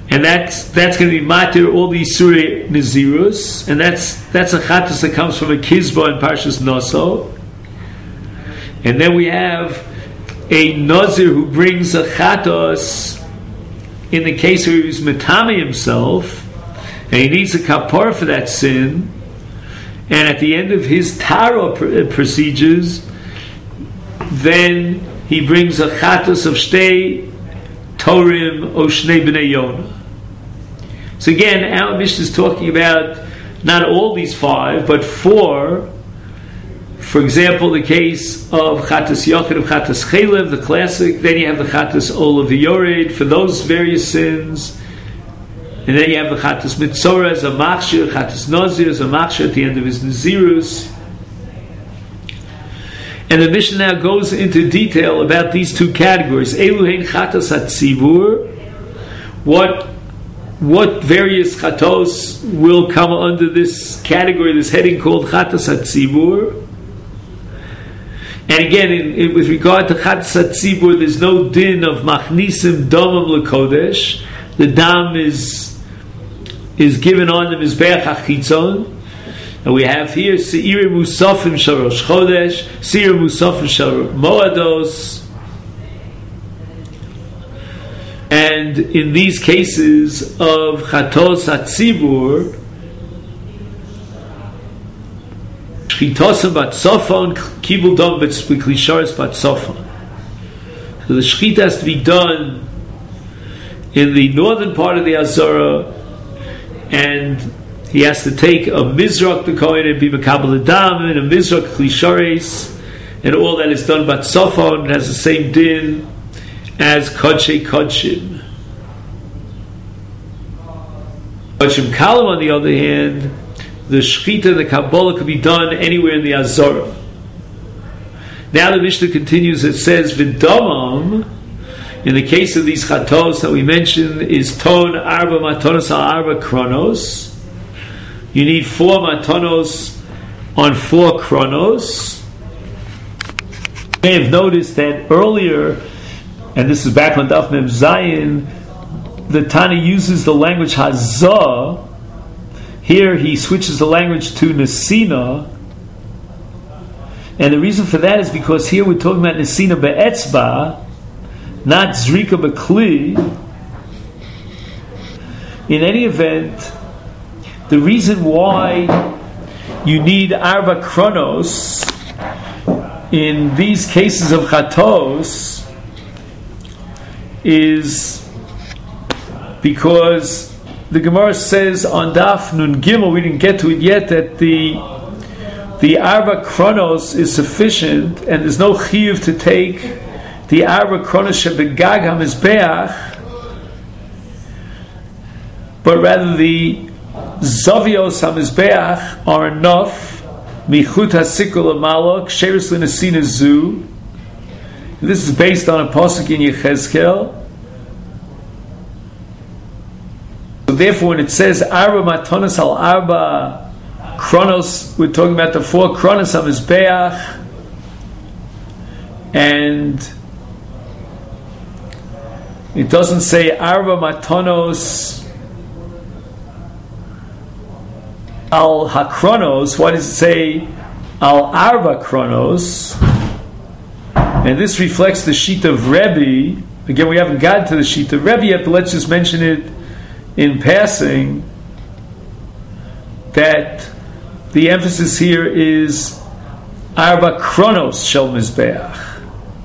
and that's going to be matir all the Isurei Nazirus, and that's a chatos that comes from a kizba in Parshas Noso. And then we have a nazir who brings a chatos in the case where he was metame himself, and he needs a kapara for that sin. And at the end of his tara procedures, then he brings a chatos of shtei torim or shnei b'nei Yonah. So again, our Mishnah is talking about not all these 5, but 4. For example, the case of chatos yochid, of chatos chelev, the classic. Then you have the chatos olav v'yored for those various sins. And then you have the chatos mitzora as a machshir, chatos nazir as a machshir at the end of his nazirus. And the Mishnah now goes into detail about these 2 categories. Elu hein chatos hatzivur. What various chatos will come under this category, this heading called chatos hatzivur. And again, with regard to chatos hatzivur, there's no din of machnisim domam lekodesh. The dam is given on the mizbeach hachitzon. And we have here seir musafim shel rosh chodesh, seir musafim shel moados. And in these cases of chatos hatzibur, shchitosam bat sofon, kibul dom b'klisharis bat sofon. So the shchita has to be done in the northern part of the Azara, and he has to take a mizrak to kohen and be mekabel adam, and a mizrak klisharis, and all that is done bat sofon has the same din as Kodshei Kodshim. Kodshim Kalam, on the other hand, the Shechita, the Kabbalah, could be done anywhere in the Azara. Now the Mishnah continues, it says, V'domam, in the case of these chatos that we mentioned, is ton arba matonos al arba kronos. You need 4 matonos on 4 kronos. You may have noticed that earlier, and this is back on Daf Mem Zayin, the Tana uses the language Hazah. Here he switches the language to Nesina. And the reason for that is because here we're talking about Nesina Be'etzba, not Zrika Be'kli. In any event, the reason why you need Arba Kronos in these cases of Chatos is because the Gemara says on Daf Nun Gimel, we didn't get to it yet, that the Arba Kronos is sufficient, and there's no chiyuv to take the Arba Kronos shebegag hamizbeach, but rather the Zavios hamizbeach are enough. Michut hasikul amalok sheris l'nesina zu. This is based on a pasuk in Yechezkel. So therefore, when it says Arba matonos al Arba Kronos, we're talking about the 4 Kronos of Mizbeach, and it doesn't say Arba matonos al HaKronos. Why does it say al Arba Kronos? And this reflects the sheet of Rebbe. Again, we haven't gotten to the sheet of Rebbe yet, but let's just mention it in passing, that the emphasis here is Arba Kronos Shel Mizbeach,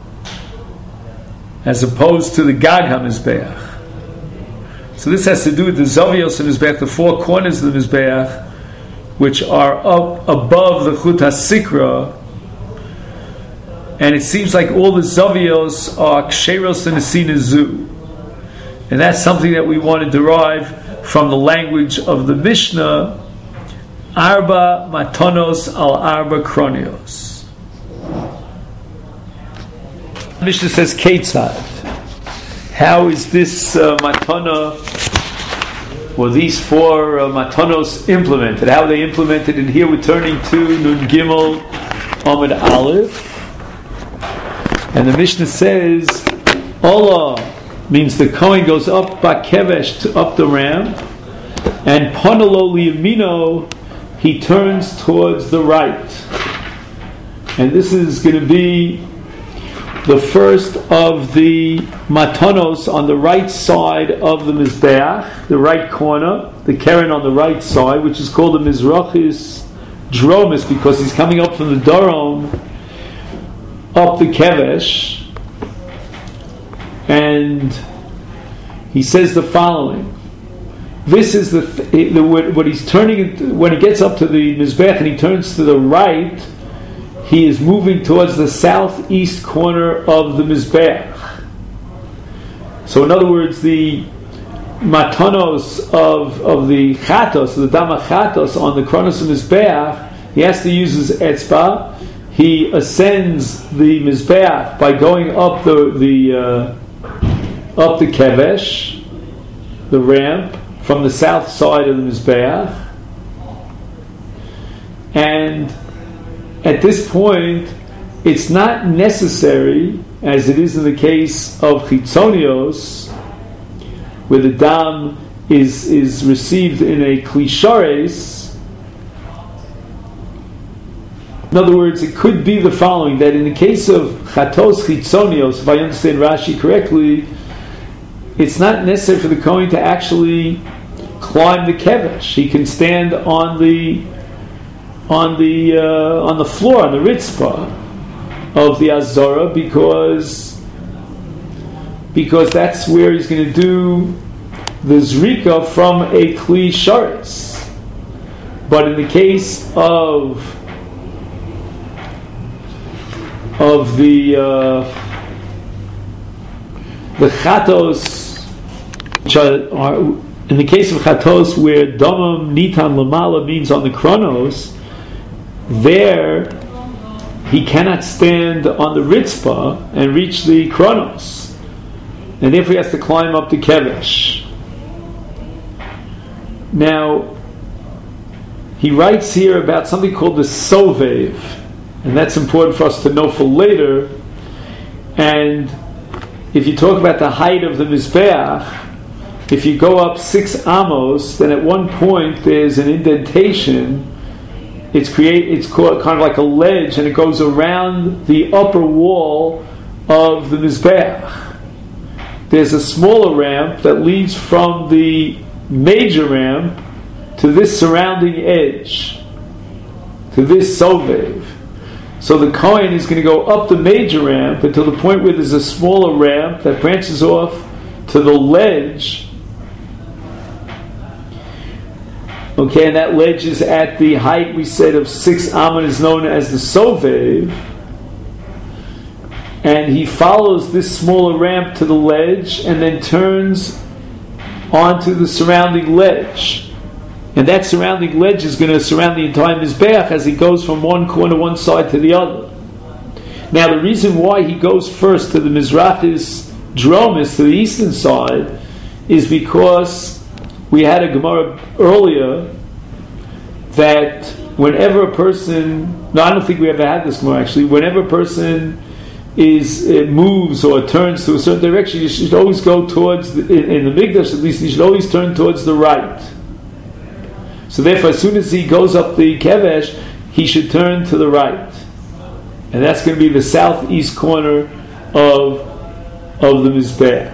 as opposed to the Gag HaMizbeach. So this has to do with the Zavios of Mizbeach, the 4 corners of the Mizbeach, which are up above the Chut HaSikra. And it seems like all the Zavios are Ksheros and Nesina Zu. And that's something that we want to derive from the language of the Mishnah, Arba Matonos al Arba Kronios. The Mishnah says, Ketzad. How is this Matana, or these 4 Matonos implemented? How are they implemented? And here we're turning to Nun Gimel Amud Aleph. And the Mishnah says, Allah means the Kohen goes up Bakevesh, up the ramp, and Panalo Liyamino, he turns towards the right. And this is going to be the first of the matanos on the right side of the Mizbeach, the right corner, the Keren on the right side, which is called the Mizrachis Dromis, because he's coming up from the Darom, up the Kevesh, and he says the following. This is what he's turning, when he gets up to the Mizbeach and he turns to the right, he is moving towards the southeast corner of the Mizbeach. So in other words, the matanos of the chatos, the dama chatos on the kronos of Mizbeach, he has to use his etzba. He ascends the Mizbeach by going up the kevesh, the ramp, from the south side of the Mizbeach. And at this point, it's not necessary, as it is in the case of chitzonios, where the dam is received in a klishares. In other words, it could be the following, that in the case of chatos chitzonios, if I understand Rashi correctly, it's not necessary for the Kohen to actually climb the kevesh. He can stand on the floor, on the ritzpah of the Azorah, because that's where he's going to do the zrika from a kli sharetz. But in the case of the chatos, which are in the case of chatos where domam nitan lamala means on the kronos, there he cannot stand on the ritzpah and reach the kronos, and therefore he has to climb up the kevesh. Now he writes here about something called the sovev, and that's important for us to know for later. And if you talk about the height of the Mizbeach, if you go up 6 amos, then at one point there's an indentation. It's called kind of like a ledge, and it goes around the upper wall of the Mizbeach. There's a smaller ramp that leads from the major ramp to this surrounding edge, to this sovev. So the Kohen is going to go up the major ramp until the point where there's a smaller ramp that branches off to the ledge. Okay, and that ledge is at the height, we said, of 6 amun, is known as the sovev. And he follows this smaller ramp to the ledge and then turns onto the surrounding ledge. And that surrounding ledge is going to surround the entire Mizbeach as he goes from one corner, one side to the other. Now, the reason why he goes first to the Mizrachis Dromis, to the eastern side, is because we had a Gemara earlier that whenever a person, no, I don't think we ever had this Gemara actually, whenever a person moves or turns to a certain direction, you should always go towards, in the Mikdash at least, you should always turn towards the right. So therefore, as soon as he goes up the Kevesh, he should turn to the right. And that's going to be the southeast corner of the Mizbeach.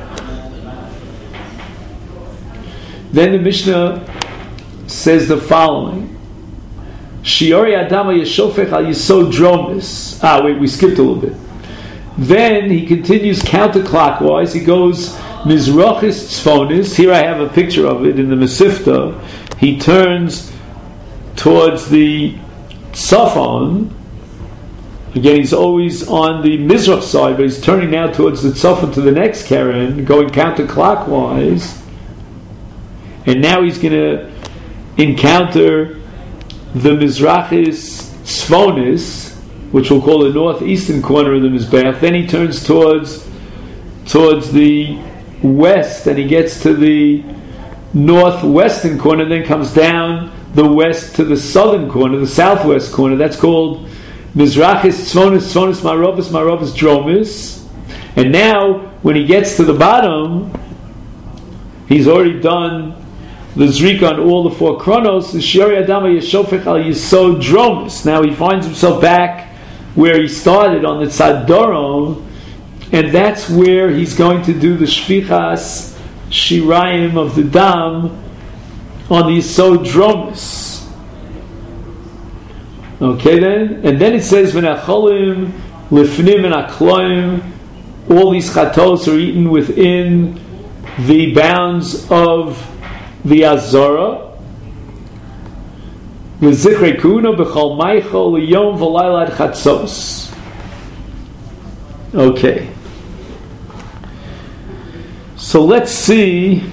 Then the Mishnah says the following: Shiori Adama Yeshofech al Yisod Dromis. We skipped a little bit. Then he continues counterclockwise. He goes Mizrachis Tzfonis. Here I have a picture of it in the Mesifta. He turns towards the Tzafon. Again, he's always on the Mizrach side, but he's turning now towards the Tzafon to the next Keren, going counterclockwise. And now he's going to encounter the Mizrachis Tzfonis, which we'll call the northeastern corner of the Mizbeach. Then he turns towards the west, and he gets to the northwestern corner, then comes down the west to the southern corner, the southwest corner. That's called Mizrachis Tzfonis, Tzfonis Marovis, Marovis Dromis. And now, when he gets to the bottom, he's already done the Zrika on all the 4 Kronos. Now he finds himself back where he started on the Tzadoron, and that's where he's going to do the Shvichas Shirayim of the Dam on the Yisod Dromis. Okay then? And then it says, V'nacholim, Lifnim and Akloim, all these chatos are eaten within the bounds of the Azara. V'zichrei kuna b'chol maichol liyom v'layla ad chatzos. Okay. So let's see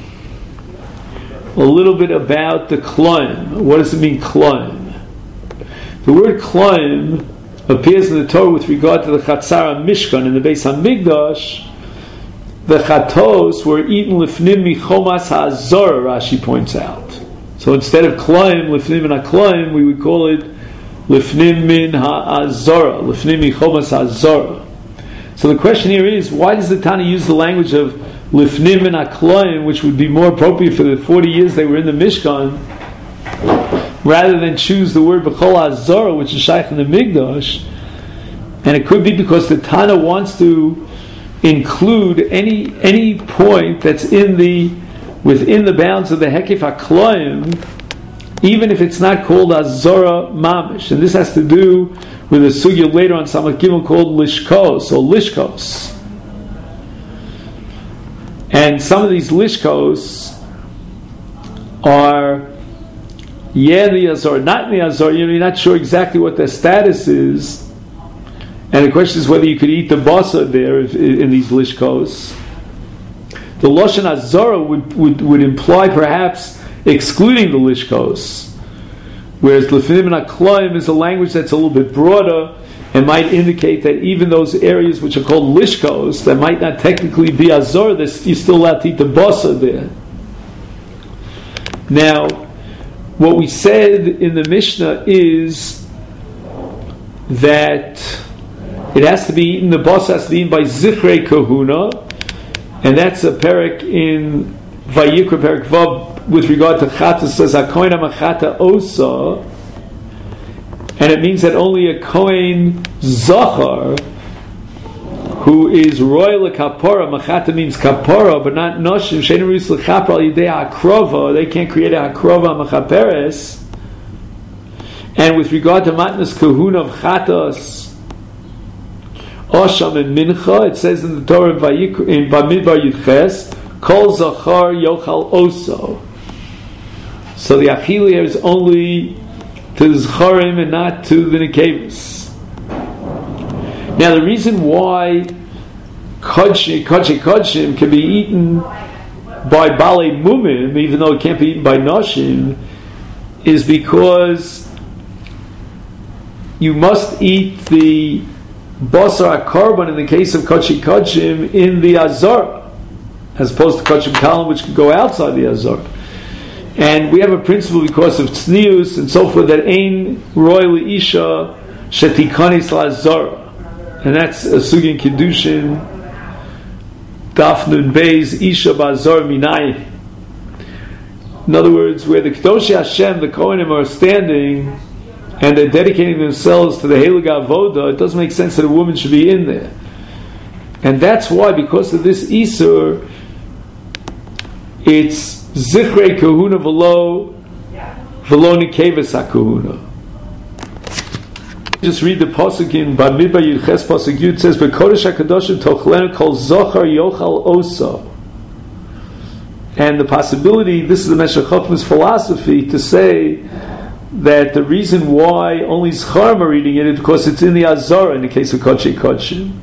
a little bit about the kloim. What does it mean, kloim? The word kloim appears in the Torah with regard to the Chatzar Mishkan in the Beis Hamikdash. The chatos were eaten lifnim michomas ha'azara, Rashi points out. So instead of kloim, lifnim and akloim, we would call it lifnim min ha'azara, lifnim michomas ha'azara. So the question here is, why does the Tana use the language of lifnim and akloim, which would be more appropriate for the 40 years they were in the Mishkan, rather than choose the word b'chol ha'azara, which is shaykh in the Mikdash? And it could be because the Tana wants to include any point that's within the bounds of the Hekif HaKloim, even if it's not called Azora Mamish. And this has to do with a sugya later on Samach Gimel called Lishkos, or Lishkos. And some of these Lishkos are the Azor, not the Azor. You're not sure exactly what their status is. And the question is whether you could eat the basa there in these lishkos. The Lashon Azara would imply perhaps excluding the lishkos, whereas Lefnim and Akloim is a language that's a little bit broader and might indicate that even those areas which are called lishkos, that might not technically be Azara, you're still allowed to eat the basa there. Now, what we said in the Mishnah is that it has to be eaten, the basa has to be eaten by Zichrei Kahuna, and that's a parak in Vayikra, parak Vav, with regard to Chata, says HaKohen HaMachata Osa, and it means that only a Kohen Zachar, who is royal kapara, Machata means kapara, but not Noshim, Shein Rus L'Chapra Al Yidei HaKrova, they can't create a HaKrova Machaperes, and with regard to Matnas Kahuna of Chatas, Osham and Mincha, it says in the Torah in Bamidbar Yudches, Kol Zachar Yochal Oso. So the Achili is only to the Zacharim and not to the Nekevus. Now the reason why Kodshim can be eaten by Balei Mumim, even though it can't be eaten by Noshim, is because you must eat the Basar HaKarban in the case of Kodshim in the Azar, as opposed to Kodshim Kalam, which could go outside the Azar. And we have a principle because of Tznius and so forth that Ein Roy Isha Shetikanis LaZara, and that's a Sugin Kiddushin Daf Nun Beis Isha Bazar Minai. In other words, where the Kedoshei Hashem, the Kohanim, are standing and they're dedicating themselves to the Heilig Avoda, it doesn't make sense that a woman should be in there. And that's why, because of this Isur, it's Zichrei Kahuna V'lo Nikeves HaKahuna. Just read the Pasuk in Bamidbar Yudches Pasuk Yud, it says, B'kodesh HaKadoshim Tochlenu Kol Zochar Yochal Osa. And the possibility, this is the Meshech Chochmah's philosophy, to say that the reason why only Zcharim are eating it is because it's in the Azara in the case of Kodshei Kodshim.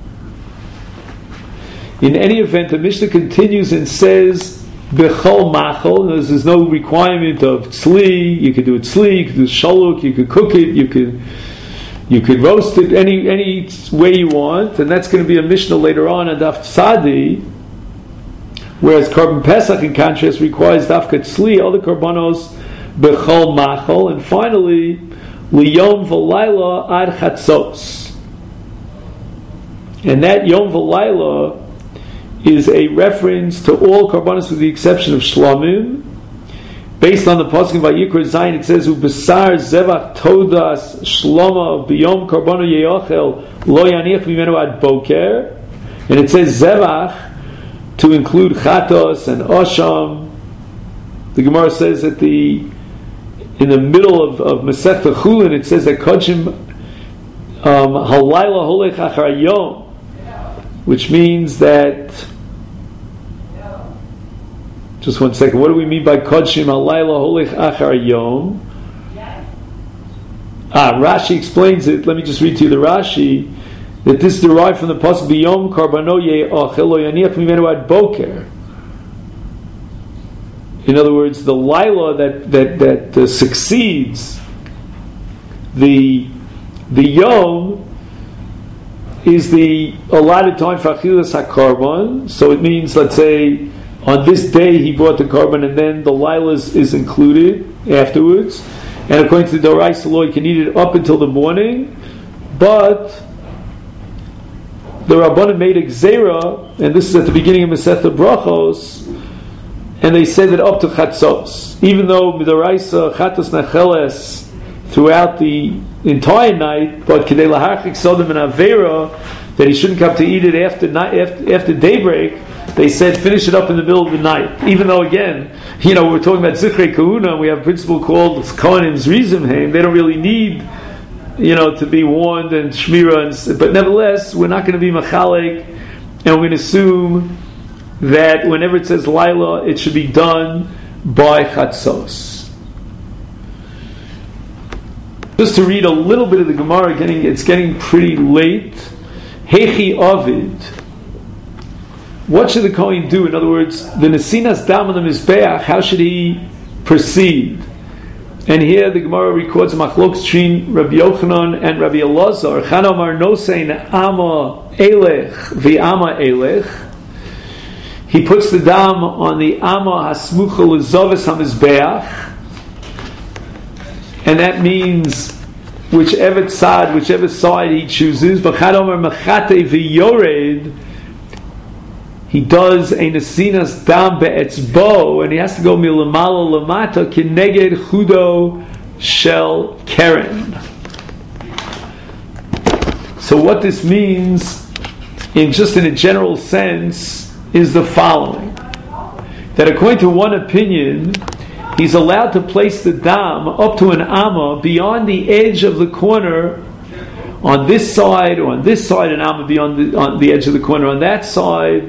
In any event, the Mishnah continues and says, Bechol Machol, there's no requirement of Tzli, you could do it Tzli, you could do Shaluk, you could cook it, you could roast it any way you want, and that's going to be a Mishnah later on Daf Tzadi, whereas Korban Pesach, in contrast, requires Dafka Tzli, all the Korbanos, Bechol Machol, and finally Liyom V'Layla Ad Chatzos. And that Yom V'Layla is a reference to all Karbanos with the exception of Shlamim. Based on the pasuk of Vayikra Zayin, it says, "Ubesar zevach todas shloma biyom karbano yeyochel lo yaniach mimenu ad boker," and it says zevach to include chatos and osham. The Gemara says that in the middle of Masechta Chulin, it says that kodshim halayla holech achar yom, which means that. Just one second. What do we mean by kodshim halayla holech achar yom? Rashi explains it. Let me just read to you the Rashi, that this is derived from the pasuk biyom karbano ye'achel lo yaniach mimenu ad boker. In other words, the Laila that succeeds the Yom is the allotted time for Achilas HaKarban. So it means, let's say, on this day he brought the Karban, and then the Laila is included afterwards. And according to the Doraisa law, you can eat it up until the morning. But the Rabbanan made a Gzeira, and this is at the beginning of Masechta Brachos, and they said that up to Chatzos, even though Midoraisa Chatos Nacheles throughout the entire night, but Kedei Lahachik Sodom and Avera, that he shouldn't come to eat it after daybreak, they said finish it up in the middle of the night. Even though, again, we're talking about Zichrei Kahuna, and we have a principle called Kohanim's Rizimheim, they don't really need, to be warned and Shmira, but nevertheless, we're not going to be Machalek, and we're going to assume that whenever it says Laila, it should be done by Chatzos. Just to read a little bit of the Gemara, it's getting pretty late. Hechi Ovid. What should the Kohen do? In other words, the Nesinas Dam on the Mizbeach, how should he proceed? And here the Gemara records Machlokes between Rabbi Yochanan and Rabbi Elazar. Chana Amar Nosein Ama Elech V'Ama Elech. He puts the dam on the Amma Hasmucha L'Zovis HaMizbeach, and that means whichever side he chooses. V'chad Omer Mechate V'Yored, he does a Nesinas Dam Be'etzbo, and he has to go Milamala Lamata Kineged Chudo Shel Keren. So what this means, in a general sense, is the following: that according to one opinion, he's allowed to place the dam up to an amma beyond the edge of the corner on this side, or on this side an amma beyond on the edge of the corner on that side,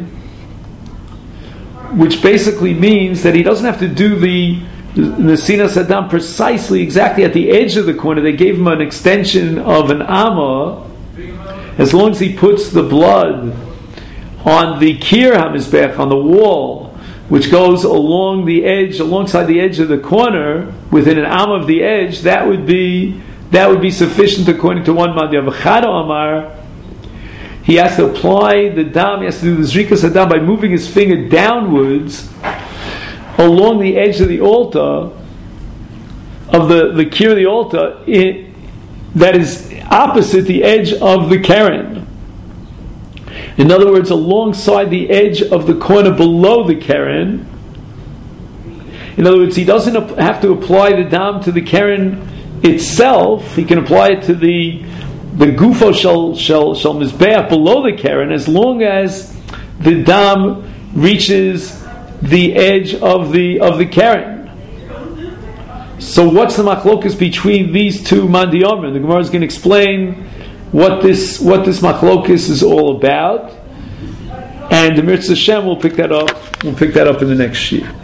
which basically means that he doesn't have to do the Nesinas Adam precisely exactly at the edge of the corner. They gave him an extension of an amma, as long as he puts the blood on the Kir HaMizbech, on the wall, which goes alongside the edge of the corner, within an arm of the edge, that would be sufficient according to one Madhya. V'chada Amar, he has to apply the dam, he has to do the Zrikas Hadam by moving his finger downwards along the edge of the altar, of the Kir of the altar, that is opposite the edge of the Keren. In other words, alongside the edge of the corner below the Keren. In other words, he doesn't have to apply the dam to the Keren itself. He can apply it to the Gufo shel Mizbeach below the Keren, as long as the dam reaches the edge of the Keren. So what's the machlokus between these two mandiyomim? The Gemara is going to explain what this machlokus is all about, and the Mirza Hashem will pick that up. We'll pick that up in the next sheet.